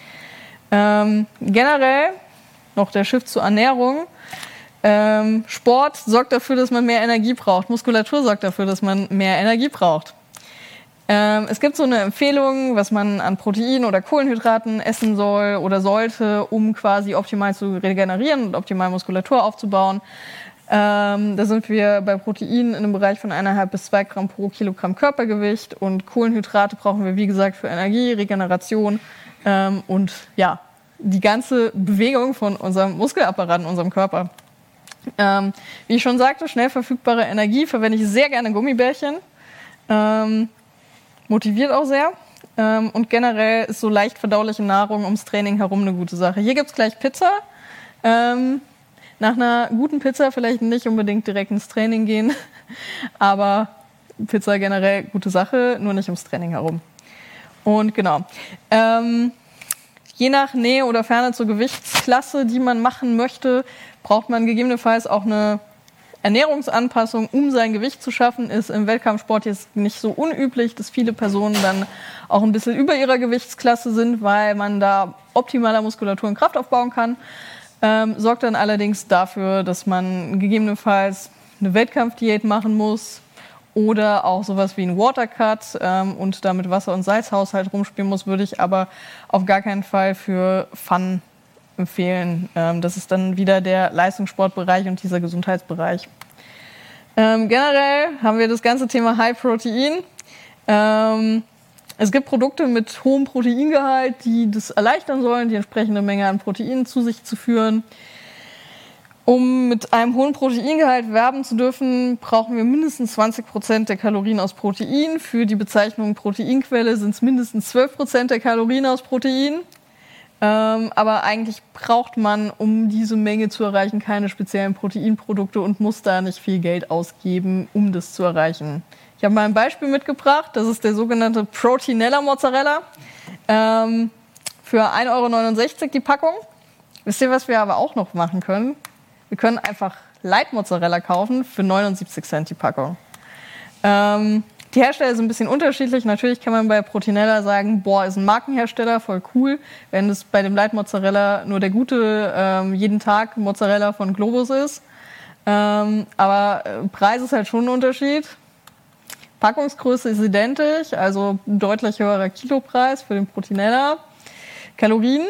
Ähm, generell noch der Shift zur Ernährung. Ähm, Sport sorgt dafür, dass man mehr Energie braucht. Muskulatur sorgt dafür, dass man mehr Energie braucht. Ähm, es gibt so eine Empfehlung, was man an Protein oder Kohlenhydraten essen soll oder sollte, um quasi optimal zu regenerieren und optimal Muskulatur aufzubauen. Ähm, da sind wir bei Protein in einem Bereich von eineinhalb bis zwei Gramm pro Kilogramm Körpergewicht und Kohlenhydrate brauchen wir, wie gesagt, für Energie, Regeneration ähm, und ja, die ganze Bewegung von unserem Muskelapparat in unserem Körper. Ähm, wie ich schon sagte, schnell verfügbare Energie verwende ich sehr gerne Gummibärchen. Ähm, motiviert auch sehr. Ähm, und generell ist so leicht verdauliche Nahrung ums Training herum eine gute Sache. Hier gibt es gleich Pizza. Ähm, nach einer guten Pizza vielleicht nicht unbedingt direkt ins Training gehen, aber Pizza generell gute Sache, nur nicht ums Training herum. Und genau. Ähm, je nach Nähe oder Ferne zur Gewichtsklasse, die man machen möchte, braucht man gegebenenfalls auch eine Ernährungsanpassung, um sein Gewicht zu schaffen. Ist im Wettkampfsport jetzt nicht so unüblich, dass viele Personen dann auch ein bisschen über ihrer Gewichtsklasse sind, weil man da optimaler Muskulatur und Kraft aufbauen kann. Ähm, sorgt dann allerdings dafür, dass man gegebenenfalls eine Wettkampfdiät machen muss oder auch sowas wie ein Watercut ähm, und damit Wasser- und Salzhaushalt rumspielen muss, würde ich aber auf gar keinen Fall für Fun empfehlen. Ähm, das ist dann wieder der Leistungssportbereich und dieser Gesundheitsbereich. Ähm, generell haben wir das ganze Thema High Protein. Ähm, es gibt Produkte mit hohem Proteingehalt, die das erleichtern sollen, die entsprechende Menge an Proteinen zu sich zu führen. Um mit einem hohen Proteingehalt werben zu dürfen, brauchen wir mindestens zwanzig Prozent der Kalorien aus Protein. Für die Bezeichnung Proteinquelle sind es mindestens zwölf Prozent der Kalorien aus Protein. Ähm, aber eigentlich braucht man, um diese Menge zu erreichen, keine speziellen Proteinprodukte und muss da nicht viel Geld ausgeben, um das zu erreichen. Ich habe mal ein Beispiel mitgebracht. Das ist der sogenannte Proteinella Mozzarella. Ähm, für ein Euro neunundsechzig die Packung. Wisst ihr, was wir aber auch noch machen können? Wir können einfach Light Mozzarella kaufen für neunundsiebzig Cent die Packung. Ähm, die Hersteller sind ein bisschen unterschiedlich. Natürlich kann man bei Proteinella sagen, boah, ist ein Markenhersteller, voll cool. Wenn es bei dem Light Mozzarella nur der gute ähm, jeden Tag Mozzarella von Globus ist. Ähm, aber äh, Preis ist halt schon ein Unterschied. Packungsgröße ist identisch, also ein deutlich höherer Kilopreis für den Proteinella. Kalorien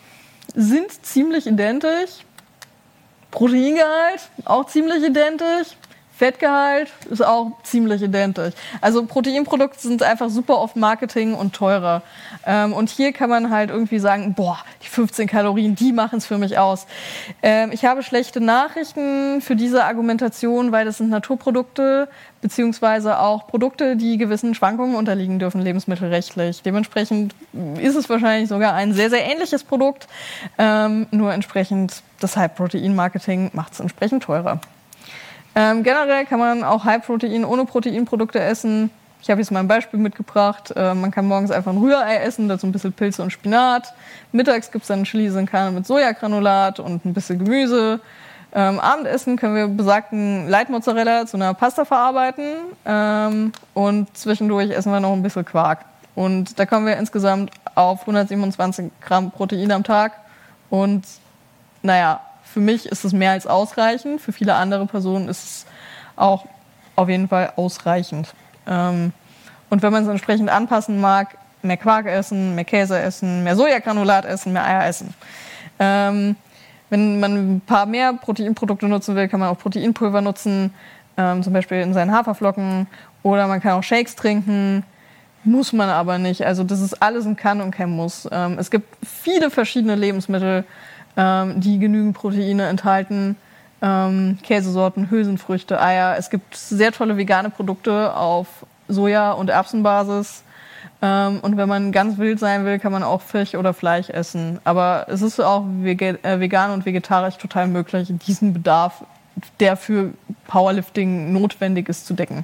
sind ziemlich identisch. Proteingehalt auch ziemlich identisch. Fettgehalt ist auch ziemlich identisch. Also Proteinprodukte sind einfach super oft Marketing und teurer. Ähm, und hier kann man halt irgendwie sagen, boah, die fünfzehn Kalorien, die machen es für mich aus. Ähm, ich habe schlechte Nachrichten für diese Argumentation, weil das sind Naturprodukte, beziehungsweise auch Produkte, die gewissen Schwankungen unterliegen dürfen, lebensmittelrechtlich. Dementsprechend ist es wahrscheinlich sogar ein sehr, sehr ähnliches Produkt. Ähm, nur entsprechend das High-Protein-Marketing macht es entsprechend teurer. Ähm, generell kann man auch High-Protein ohne Proteinprodukte essen. Ich habe jetzt mal ein Beispiel mitgebracht. Äh, man kann morgens einfach ein Rührei essen, dazu ein bisschen Pilze und Spinat. Mittags gibt es dann Chili sin Carne mit Sojagranulat und ein bisschen Gemüse. Ähm, Abendessen können wir besagten Light Mozzarella zu einer Pasta verarbeiten. Ähm, und zwischendurch essen wir noch ein bisschen Quark. Und da kommen wir insgesamt auf hundertsiebenundzwanzig Gramm Protein am Tag. Und naja, für mich ist es mehr als ausreichend. Für viele andere Personen ist es auch auf jeden Fall ausreichend. Ähm, und wenn man es entsprechend anpassen mag, mehr Quark essen, mehr Käse essen, mehr Sojagranulat essen, mehr Eier essen. Ähm, wenn man ein paar mehr Proteinprodukte nutzen will, kann man auch Proteinpulver nutzen, ähm, zum Beispiel in seinen Haferflocken. Oder man kann auch Shakes trinken. Muss man aber nicht. Also das ist alles ein Kann und kein Muss. Ähm, es gibt viele verschiedene Lebensmittel, die genügend Proteine enthalten, ähm, Käsesorten, Hülsenfrüchte, Eier. Es gibt sehr tolle vegane Produkte auf Soja- und Erbsenbasis. Ähm, und wenn man ganz wild sein will, kann man auch Fisch oder Fleisch essen. Aber es ist auch vege- äh, vegan und vegetarisch total möglich, diesen Bedarf, der für Powerlifting notwendig ist, zu decken.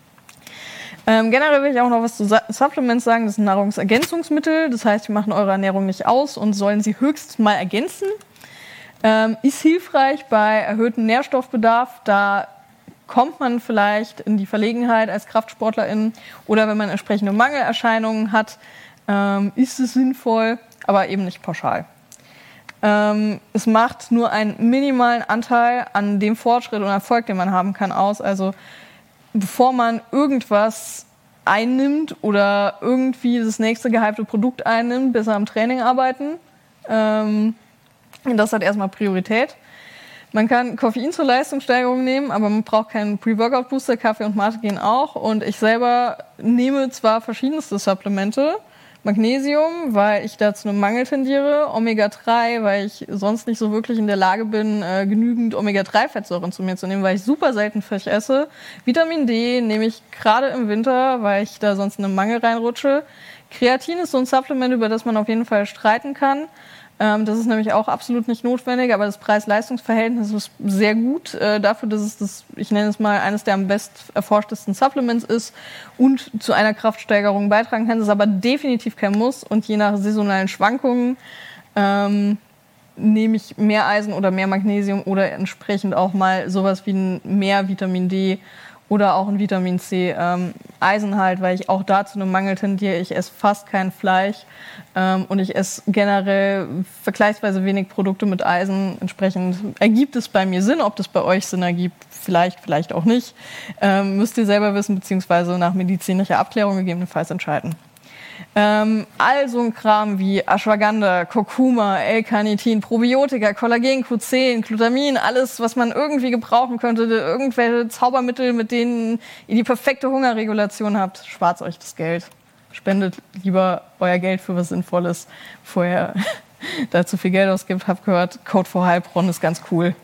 Ähm, generell will ich auch noch was zu Supplements sagen. Das sind Nahrungsergänzungsmittel. Das heißt, die machen eure Ernährung nicht aus und sollen sie höchstens mal ergänzen. Ähm, ist hilfreich bei erhöhtem Nährstoffbedarf. Da kommt man vielleicht in die Verlegenheit als Kraftsportlerin oder wenn man entsprechende Mangelerscheinungen hat, ähm, ist es sinnvoll, aber eben nicht pauschal. Ähm, es macht nur einen minimalen Anteil an dem Fortschritt und Erfolg, den man haben kann, aus. Also bevor man irgendwas einnimmt oder irgendwie das nächste gehypte Produkt einnimmt, besser am Training arbeiten. Ähm, das hat erstmal Priorität. Man kann Koffein zur Leistungssteigerung nehmen, aber man braucht keinen Pre-Workout-Booster. Kaffee und Mate gehen auch. Und ich selber nehme zwar verschiedenste Supplemente, Magnesium, weil ich da zu einem Mangel tendiere, Omega drei, weil ich sonst nicht so wirklich in der Lage bin, äh, genügend Omega drei Fettsäuren zu mir zu nehmen, weil ich super selten Fisch esse. Vitamin D nehme ich gerade im Winter, weil ich da sonst in einen Mangel reinrutsche. Kreatin ist so ein Supplement, über das man auf jeden Fall streiten kann. Ähm, das ist nämlich auch absolut nicht notwendig, aber das Preis-Leistungs-Verhältnis ist sehr gut äh, dafür, dass es das, ich nenne es mal, eines der am best erforschtesten Supplements ist und zu einer Kraftsteigerung beitragen kann. Das ist aber definitiv kein Muss und je nach saisonalen Schwankungen ähm, nehme ich mehr Eisen oder mehr Magnesium oder entsprechend auch mal sowas wie ein mehr Vitamin D oder auch ein Vitamin C. Ähm, Eisen halt, weil ich auch da zu einem Mangel tendiere. Ich esse fast kein Fleisch ähm, und ich esse generell vergleichsweise wenig Produkte mit Eisen. Entsprechend ergibt es bei mir Sinn. Ob das bei euch Sinn ergibt, vielleicht, vielleicht auch nicht. Ähm, müsst ihr selber wissen, beziehungsweise nach medizinischer Abklärung gegebenenfalls entscheiden. Ähm, all so ein Kram wie Ashwagandha, Kurkuma, L-Carnitin, Probiotika, Kollagen, Q zehn, Glutamin, alles, was man irgendwie gebrauchen könnte, irgendwelche Zaubermittel, mit denen ihr die perfekte Hungerregulation habt, spart euch das Geld. Spendet lieber euer Geld für was Sinnvolles, bevor ihr da zu viel Geld ausgibt. Hab gehört, Code for Heilbronn ist ganz cool.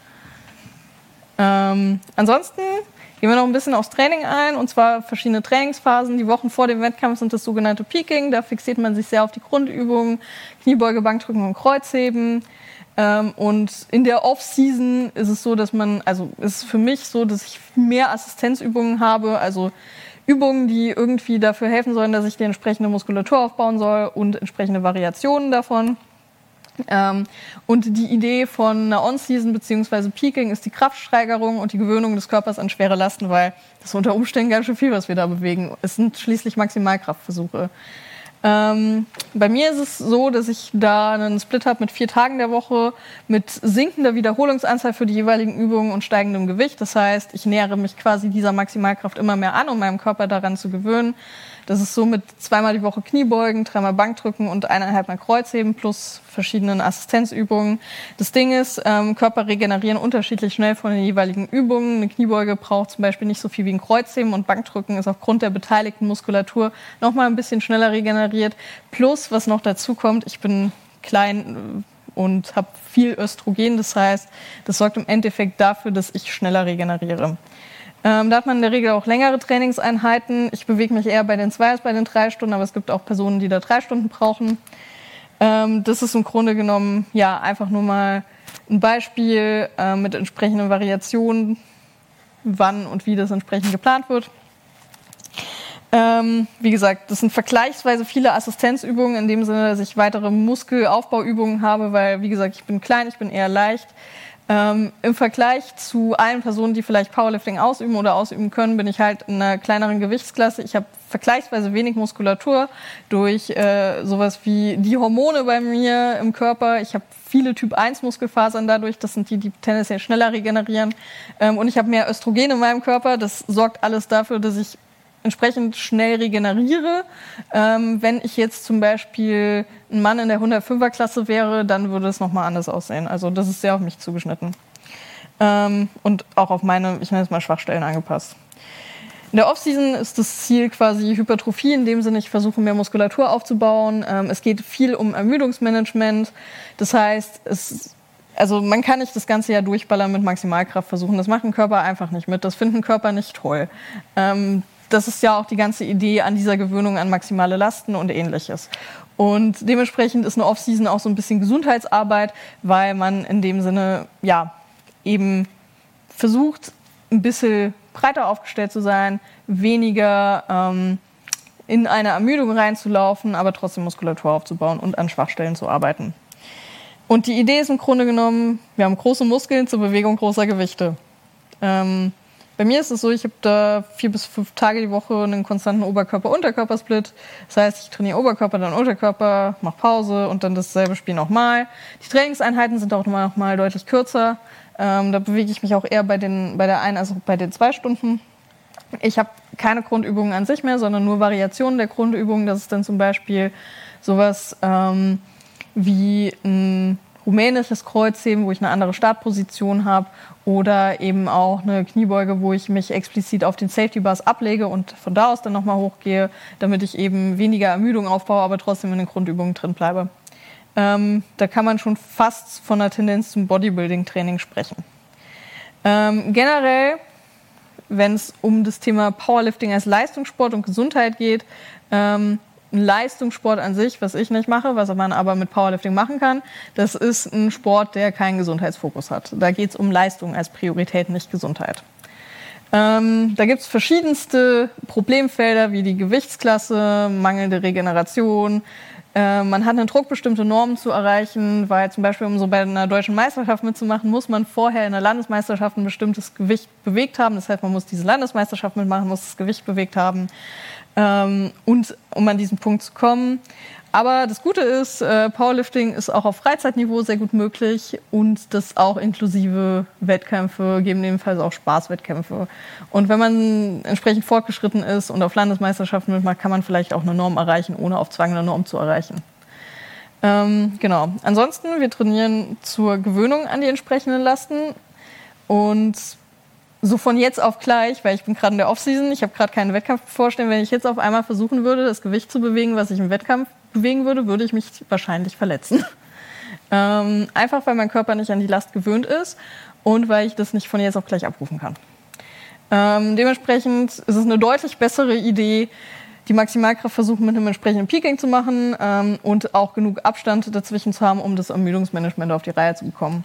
Ähm, ansonsten gehen wir noch ein bisschen aufs Training ein, und zwar verschiedene Trainingsphasen. Die Wochen vor dem Wettkampf sind das sogenannte Peaking. Da fixiert man sich sehr auf die Grundübungen, Kniebeuge, Bankdrücken und Kreuzheben. Ähm, und in der Off-Season ist es so, dass man, also ist es für mich so, dass ich mehr Assistenzübungen habe, also Übungen, die irgendwie dafür helfen sollen, dass ich die entsprechende Muskulatur aufbauen soll und entsprechende Variationen davon. Ähm, und die Idee von einer On-Season bzw. Peaking ist die Kraftsteigerung und die Gewöhnung des Körpers an schwere Lasten, weil das ist unter Umständen ganz schön viel, was wir da bewegen. Es sind schließlich Maximalkraftversuche. Ähm, bei mir ist es so, dass ich da einen Split habe mit vier Tagen der Woche, mit sinkender Wiederholungsanzahl für die jeweiligen Übungen und steigendem Gewicht. Das heißt, ich nähere mich quasi dieser Maximalkraft immer mehr an, um meinem Körper daran zu gewöhnen. Das ist so mit zweimal die Woche Kniebeugen, dreimal Bankdrücken und eineinhalb Mal Kreuzheben plus verschiedenen Assistenzübungen. Das Ding ist, ähm, Körper regenerieren unterschiedlich schnell von den jeweiligen Übungen. Eine Kniebeuge braucht zum Beispiel nicht so viel wie ein Kreuzheben, und Bankdrücken ist aufgrund der beteiligten Muskulatur noch mal ein bisschen schneller regeneriert. Plus, was noch dazu kommt, ich bin klein und habe viel Östrogen. Das heißt, das sorgt im Endeffekt dafür, dass ich schneller regeneriere. Ähm, da hat man in der Regel auch längere Trainingseinheiten. Ich bewege mich eher bei den zwei als bei den drei Stunden, aber es gibt auch Personen, die da drei Stunden brauchen. Ähm, das ist im Grunde genommen ja einfach nur mal ein Beispiel äh, mit entsprechenden Variationen, wann und wie das entsprechend geplant wird. Ähm, wie gesagt, das sind vergleichsweise viele Assistenzübungen, in dem Sinne, dass ich weitere Muskelaufbauübungen habe, weil, wie gesagt, ich bin klein, ich bin eher leicht. Ähm, Im Vergleich zu allen Personen, die vielleicht Powerlifting ausüben oder ausüben können, bin ich halt in einer kleineren Gewichtsklasse. Ich habe vergleichsweise wenig Muskulatur durch äh, sowas wie die Hormone bei mir im Körper. Ich habe viele Typ eins Muskelfasern dadurch, das sind die, die tendenziell schneller regenerieren. Ähm, und ich habe mehr Östrogen in meinem Körper. Das sorgt alles dafür, dass ich entsprechend schnell regeneriere. Ähm, wenn ich jetzt zum Beispiel ein Mann in der hundertfünfer Klasse wäre, dann würde es nochmal anders aussehen. Also das ist sehr auf mich zugeschnitten. Ähm, und auch auf meine, ich nenne es mal Schwachstellen angepasst. In der Offseason ist das Ziel quasi Hypertrophie, in dem Sinne, ich versuche mehr Muskulatur aufzubauen. Ähm, es geht viel um Ermüdungsmanagement. Das heißt, es Also man kann nicht das ganze Jahr durchballern mit Maximalkraft versuchen. Das macht ein Körper einfach nicht mit. Das findet ein Körper nicht toll. Ähm, das ist ja auch die ganze Idee an dieser Gewöhnung an maximale Lasten und Ähnliches. Und dementsprechend ist eine Off-Season auch so ein bisschen Gesundheitsarbeit, weil man in dem Sinne ja eben versucht, ein bisschen breiter aufgestellt zu sein, weniger ähm, in eine Ermüdung reinzulaufen, aber trotzdem Muskulatur aufzubauen und an Schwachstellen zu arbeiten. Und die Idee ist im Grunde genommen, wir haben große Muskeln zur Bewegung großer Gewichte. Ähm, bei mir ist es so, ich habe da vier bis fünf Tage die Woche einen konstanten Oberkörper-Unterkörper-Split. Das heißt, ich trainiere Oberkörper, dann Unterkörper, mache Pause und dann dasselbe Spiel nochmal. Die Trainingseinheiten sind auch noch mal deutlich kürzer. Ähm, da bewege ich mich auch eher bei, den, bei der einen als auch bei den zwei Stunden. Ich habe keine Grundübungen an sich mehr, sondern nur Variationen der Grundübungen. Das ist dann zum Beispiel sowas ähm, wie ein rumänisches Kreuzheben, wo ich eine andere Startposition habe, oder eben auch eine Kniebeuge, wo ich mich explizit auf den Safety Bars ablege und von da aus dann nochmal hochgehe, damit ich eben weniger Ermüdung aufbaue, aber trotzdem in den Grundübungen drin bleibe. Ähm, da kann man schon fast von einer Tendenz zum Bodybuilding-Training sprechen. Ähm, generell, wenn es um das Thema Powerlifting als Leistungssport und Gesundheit geht, ähm, ein Leistungssport an sich, was ich nicht mache, was man aber mit Powerlifting machen kann, das ist ein Sport, der keinen Gesundheitsfokus hat. Da geht es um Leistung als Priorität, nicht Gesundheit. Ähm, da gibt es verschiedenste Problemfelder wie die Gewichtsklasse, mangelnde Regeneration. Äh, man hat einen Druck, bestimmte Normen zu erreichen, weil zum Beispiel, um so bei einer deutschen Meisterschaft mitzumachen, muss man vorher in der Landesmeisterschaft ein bestimmtes Gewicht bewegt haben. Das heißt, man muss diese Landesmeisterschaft mitmachen, muss das Gewicht bewegt haben. Ähm, und um an diesen Punkt zu kommen. Aber das Gute ist, äh, Powerlifting ist auch auf Freizeitniveau sehr gut möglich und das auch inklusive Wettkämpfe, gegebenenfalls auch Spaßwettkämpfe. Und wenn man entsprechend fortgeschritten ist und auf Landesmeisterschaften mitmacht, kann man vielleicht auch eine Norm erreichen, ohne auf Zwang eine Norm zu erreichen. Ähm, genau. Ansonsten, wir trainieren zur Gewöhnung an die entsprechenden Lasten und so von jetzt auf gleich, weil ich bin gerade in der Offseason, ich habe gerade keinen Wettkampf bevorstehen, wenn ich jetzt auf einmal versuchen würde, das Gewicht zu bewegen, was ich im Wettkampf bewegen würde, würde ich mich wahrscheinlich verletzen. ähm, einfach, weil mein Körper nicht an die Last gewöhnt ist und weil ich das nicht von jetzt auf gleich abrufen kann. Ähm, dementsprechend ist es eine deutlich bessere Idee, die Maximalkraft versuchen mit einem entsprechenden Peaking zu machen ähm, und auch genug Abstand dazwischen zu haben, um das Ermüdungsmanagement auf die Reihe zu bekommen.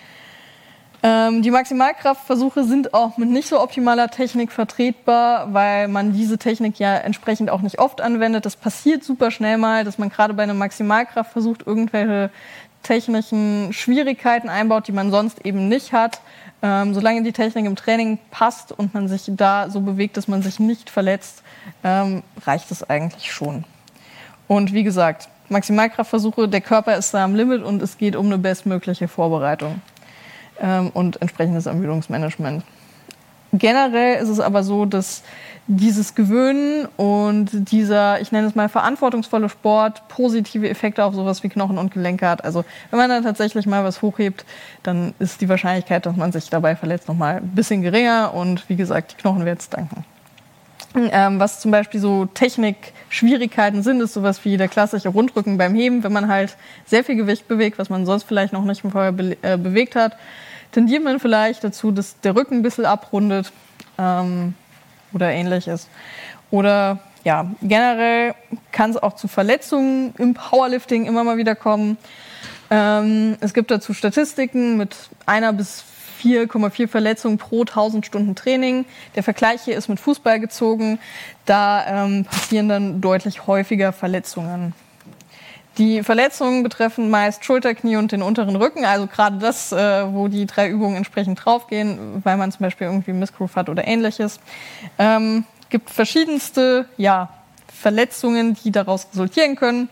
Ähm, die Maximalkraftversuche sind auch mit nicht so optimaler Technik vertretbar, weil man diese Technik ja entsprechend auch nicht oft anwendet. Das passiert super schnell mal, dass man gerade bei einem Maximalkraftversuch irgendwelche technischen Schwierigkeiten einbaut, die man sonst eben nicht hat. Ähm, solange die Technik im Training passt und man sich da so bewegt, dass man sich nicht verletzt, ähm, reicht es eigentlich schon. Und wie gesagt, Maximalkraftversuche, der Körper ist da am Limit und es geht um eine bestmögliche Vorbereitung und entsprechendes Ermüdungsmanagement. Generell ist es aber so, dass dieses Gewöhnen und dieser, ich nenne es mal, verantwortungsvolle Sport positive Effekte auf sowas wie Knochen und Gelenke hat. Also wenn man dann tatsächlich mal was hochhebt, dann ist die Wahrscheinlichkeit, dass man sich dabei verletzt, nochmal ein bisschen geringer und wie gesagt, die Knochen werden es danken. Ähm, was zum Beispiel so Technik-Schwierigkeiten sind, ist sowas wie der klassische Rundrücken beim Heben, wenn man halt sehr viel Gewicht bewegt, was man sonst vielleicht noch nicht vorher be- äh, bewegt hat, tendiert man vielleicht dazu, dass der Rücken ein bisschen abrundet ähm, oder ähnliches. Oder ja, generell kann es auch zu Verletzungen im Powerlifting immer mal wieder kommen. Ähm, es gibt dazu Statistiken mit einer bis vier Komma vier Verletzungen pro tausend Stunden Training. Der Vergleich hier ist mit Fußball gezogen. Da ähm, passieren dann deutlich häufiger Verletzungen. Die Verletzungen betreffen meist Schulter, Knie und den unteren Rücken, also gerade das, äh, wo die drei Übungen entsprechend draufgehen, weil man zum Beispiel irgendwie Missgroove hat oder ähnliches. Ähm, gibt verschiedenste ja, Verletzungen, die daraus resultieren können.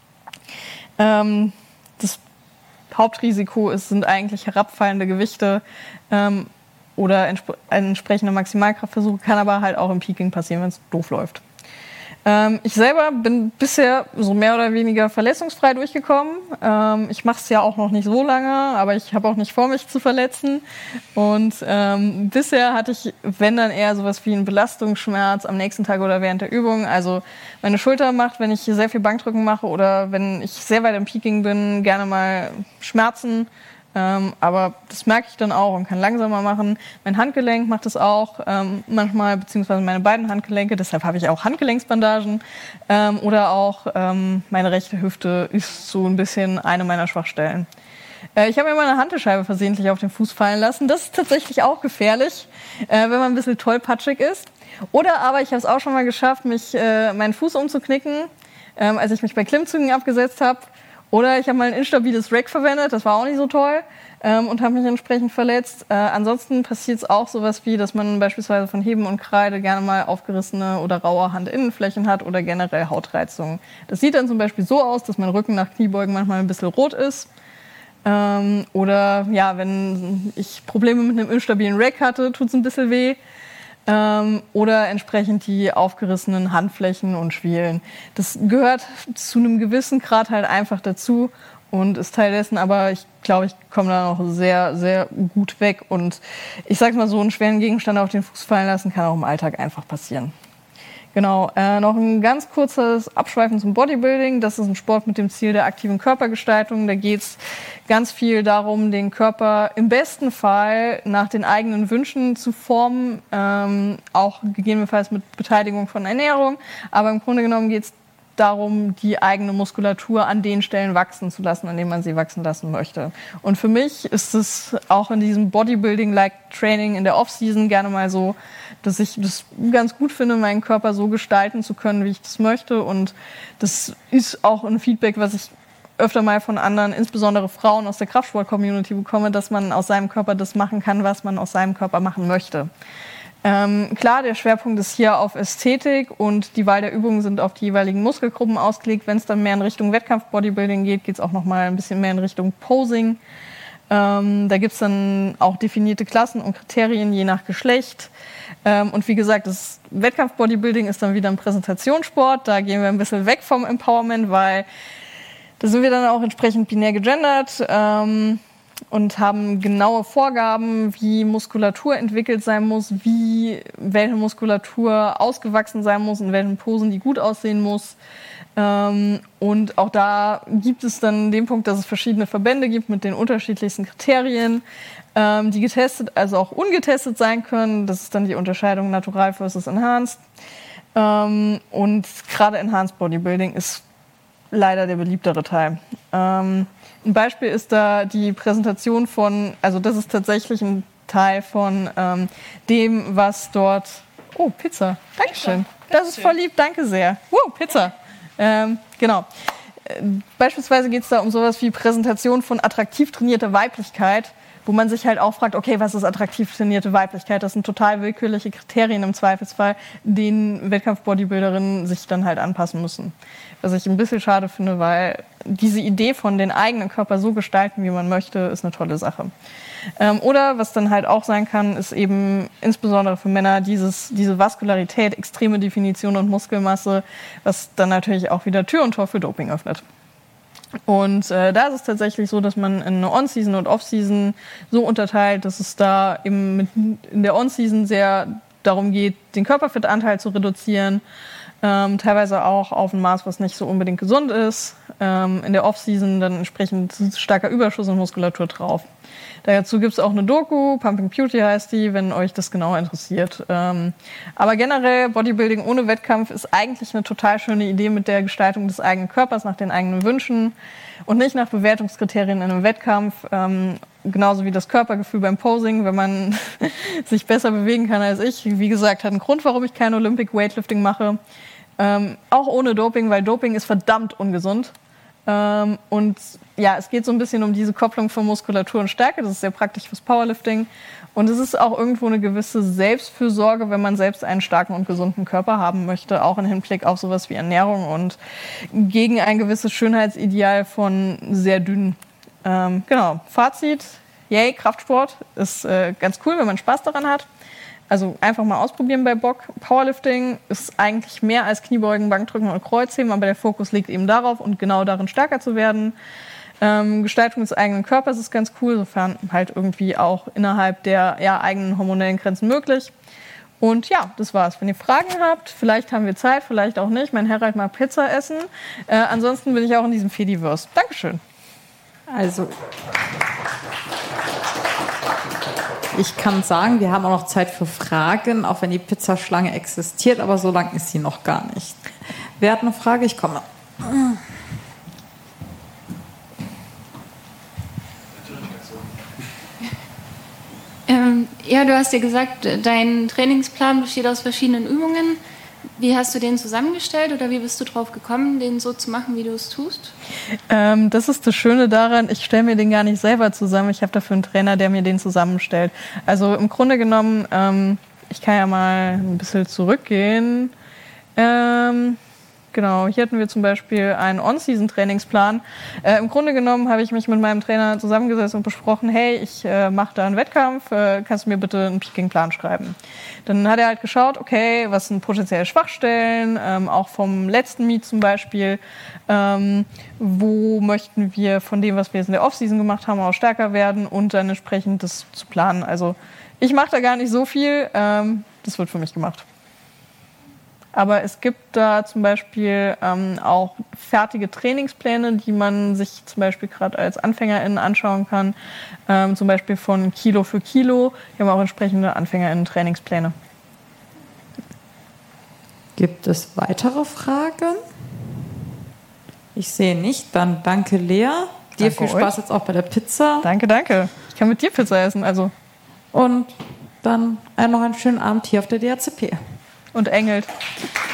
Ähm, das Hauptrisiko ist, sind eigentlich herabfallende Gewichte ähm, oder entsp- ein entsprechender Maximalkraftversuch, kann aber halt auch im Peaking passieren, wenn es doof läuft. Ähm, ich selber bin bisher so mehr oder weniger verletzungsfrei durchgekommen. Ähm, ich mache es ja auch noch nicht so lange, aber ich habe auch nicht vor, mich zu verletzen. Und ähm, bisher hatte ich, wenn dann eher sowas wie einen Belastungsschmerz am nächsten Tag oder während der Übung. Also meine Schulter macht, wenn ich sehr viel Bankdrücken mache oder wenn ich sehr weit im Peaking bin, gerne mal Schmerzen. Ähm, aber das merke ich dann auch und kann langsamer machen. Mein Handgelenk macht das auch ähm, manchmal, beziehungsweise meine beiden Handgelenke. Deshalb habe ich auch Handgelenksbandagen. Ähm, oder auch ähm, meine rechte Hüfte ist so ein bisschen eine meiner Schwachstellen. Äh, ich habe mir meine Hantelscheibe versehentlich auf den Fuß fallen lassen. Das ist tatsächlich auch gefährlich, äh, wenn man ein bisschen tollpatschig ist. Oder aber ich habe es auch schon mal geschafft, mich äh, meinen Fuß umzuknicken, ähm, als ich mich bei Klimmzügen abgesetzt habe. Oder ich habe mal ein instabiles Rack verwendet, das war auch nicht so toll ähm, und habe mich entsprechend verletzt. Äh, ansonsten passiert es auch sowas wie, dass man beispielsweise von Heben und Kreide gerne mal aufgerissene oder raue Handinnenflächen hat oder generell Hautreizungen. Das sieht dann zum Beispiel so aus, dass mein Rücken nach Kniebeugen manchmal ein bisschen rot ist. Ähm, oder ja, wenn ich Probleme mit einem instabilen Rack hatte, tut es ein bisschen weh. Ähm, oder entsprechend die aufgerissenen Handflächen und Schwielen. Das gehört zu einem gewissen Grad halt einfach dazu und ist Teil dessen, aber ich glaube, ich komme da noch sehr, sehr gut weg. Und ich sag mal so, einen schweren Gegenstand auf den Fuß fallen lassen, kann auch im Alltag einfach passieren. Genau, äh, noch ein ganz kurzes Abschweifen zum Bodybuilding. Das ist ein Sport mit dem Ziel der aktiven Körpergestaltung. Da geht es ganz viel darum, den Körper im besten Fall nach den eigenen Wünschen zu formen, ähm, auch gegebenenfalls mit Beteiligung von Ernährung. Aber im Grunde genommen geht es darum, die eigene Muskulatur an den Stellen wachsen zu lassen, an denen man sie wachsen lassen möchte. Und für mich ist es auch in diesem Bodybuilding-like Training in der Off-Season gerne mal so, dass ich das ganz gut finde, meinen Körper so gestalten zu können, wie ich das möchte. Und das ist auch ein Feedback, was ich öfter mal von anderen, insbesondere Frauen aus der Kraftsport-Community bekomme, dass man aus seinem Körper das machen kann, was man aus seinem Körper machen möchte. Ähm, klar, der Schwerpunkt ist hier auf Ästhetik und die Wahl der Übungen sind auf die jeweiligen Muskelgruppen ausgelegt. Wenn es dann mehr in Richtung Wettkampf-Bodybuilding geht, geht es auch noch mal ein bisschen mehr in Richtung Posing. Ähm, da gibt es dann auch definierte Klassen und Kriterien je nach Geschlecht. Ähm, und wie gesagt, das Wettkampf-Bodybuilding ist dann wieder ein Präsentationssport. Da gehen wir ein bisschen weg vom Empowerment, weil da sind wir dann auch entsprechend binär gegendert ähm, und haben genaue Vorgaben, wie Muskulatur entwickelt sein muss, wie welche Muskulatur ausgewachsen sein muss, in welchen Posen die gut aussehen muss. Ähm, und auch da gibt es dann den Punkt, dass es verschiedene Verbände gibt mit den unterschiedlichsten Kriterien, ähm, die getestet, also auch ungetestet sein können. Das ist dann die Unterscheidung Natural versus Enhanced. Ähm, und gerade Enhanced Bodybuilding ist leider der beliebtere Teil. Ähm, ein Beispiel ist da die Präsentation von, also das ist tatsächlich ein Teil von ähm, dem, was dort, oh, Pizza, Dankeschön, das ist voll lieb, danke sehr. Wow, Pizza, ähm, genau. Äh, beispielsweise geht es da um sowas wie Präsentation von attraktiv trainierter Weiblichkeit, wo man sich halt auch fragt, okay, was ist attraktiv trainierte Weiblichkeit? Das sind total willkürliche Kriterien im Zweifelsfall, denen Wettkampf-Bodybuilderinnen sich dann halt anpassen müssen. Was ich ein bisschen schade finde, weil diese Idee von den eigenen Körper so gestalten, wie man möchte, ist eine tolle Sache. Ähm, oder was dann halt auch sein kann, ist eben insbesondere für Männer dieses, diese Vaskularität, extreme Definition und Muskelmasse, was dann natürlich auch wieder Tür und Tor für Doping öffnet. Und äh, da ist es tatsächlich so, dass man in eine On-Season und Off-Season so unterteilt, dass es da eben mit, in der On-Season sehr darum geht, den Körperfettanteil zu reduzieren, ähm, teilweise auch auf ein Maß, was nicht so unbedingt gesund ist. Ähm, in der Off-Season dann entsprechend starker Überschuss an Muskulatur drauf. Dazu gibt es auch eine Doku, Pumping Beauty heißt die, wenn euch das genauer interessiert. Ähm, aber generell, Bodybuilding ohne Wettkampf ist eigentlich eine total schöne Idee mit der Gestaltung des eigenen Körpers nach den eigenen Wünschen und nicht nach Bewertungskriterien in einem Wettkampf. Ähm, genauso wie das Körpergefühl beim Posing, wenn man sich besser bewegen kann als ich. Wie gesagt, hat einen Grund, warum ich kein Olympic Weightlifting mache. Ähm, auch ohne Doping, weil Doping ist verdammt ungesund. Ähm, und ja, es geht so ein bisschen um diese Kopplung von Muskulatur und Stärke. Das ist sehr praktisch fürs Powerlifting. Und es ist auch irgendwo eine gewisse Selbstfürsorge, wenn man selbst einen starken und gesunden Körper haben möchte, auch im Hinblick auf sowas wie Ernährung und gegen ein gewisses Schönheitsideal von sehr dünnen. Ähm, genau, Fazit, yay, Kraftsport ist äh, ganz cool, wenn man Spaß daran hat. Also einfach mal ausprobieren bei Bock. Powerlifting ist eigentlich mehr als Kniebeugen, Bankdrücken und Kreuzheben, aber der Fokus liegt eben darauf und genau darin stärker zu werden. Ähm, Gestaltung des eigenen Körpers ist ganz cool, sofern halt irgendwie auch innerhalb der ja, eigenen hormonellen Grenzen möglich. Und ja, das war's. Wenn ihr Fragen habt, vielleicht haben wir Zeit, vielleicht auch nicht. Mein Herr halt mal Pizza essen. Äh, ansonsten bin ich auch in diesem Fediverse. Dankeschön. Also, ich kann sagen, wir haben auch noch Zeit für Fragen, auch wenn die Pizzaschlange existiert, aber so lang ist sie noch gar nicht. Wer hat eine Frage? Ich komme. Ähm, ja, du hast ja gesagt, dein Trainingsplan besteht aus verschiedenen Übungen. Wie hast du den zusammengestellt oder wie bist du drauf gekommen, den so zu machen, wie du es tust? Ähm, das ist das Schöne daran, ich stelle mir den gar nicht selber zusammen. Ich habe dafür einen Trainer, der mir den zusammenstellt. Also im Grunde genommen, ähm, ich kann ja mal ein bisschen zurückgehen. Ähm, Genau, hier hatten wir zum Beispiel einen On-Season-Trainingsplan. Äh, Im Grunde genommen habe ich mich mit meinem Trainer zusammengesetzt und besprochen, hey, ich äh, mache da einen Wettkampf, äh, kannst du mir bitte einen Peaking-Plan schreiben? Dann hat er halt geschaut, okay, was sind potenzielle Schwachstellen, ähm, auch vom letzten Meet zum Beispiel, ähm, wo möchten wir von dem, was wir jetzt in der Off-Season gemacht haben, auch stärker werden und dann entsprechend das zu planen. Also ich mache da gar nicht so viel, ähm, das wird für mich gemacht. Aber es gibt da zum Beispiel ähm, auch fertige Trainingspläne, die man sich zum Beispiel gerade als AnfängerInnen anschauen kann. Ähm, zum Beispiel von Kilo für Kilo. Die haben auch entsprechende AnfängerInnen-Trainingspläne. Gibt es weitere Fragen? Ich sehe nicht. Dann danke, Lea. Dir Danke viel Spaß euch. jetzt auch bei der Pizza. Danke, danke. Ich kann mit dir Pizza essen, also. Und dann noch einen schönen Abend hier auf der D H C P. Und Engelt.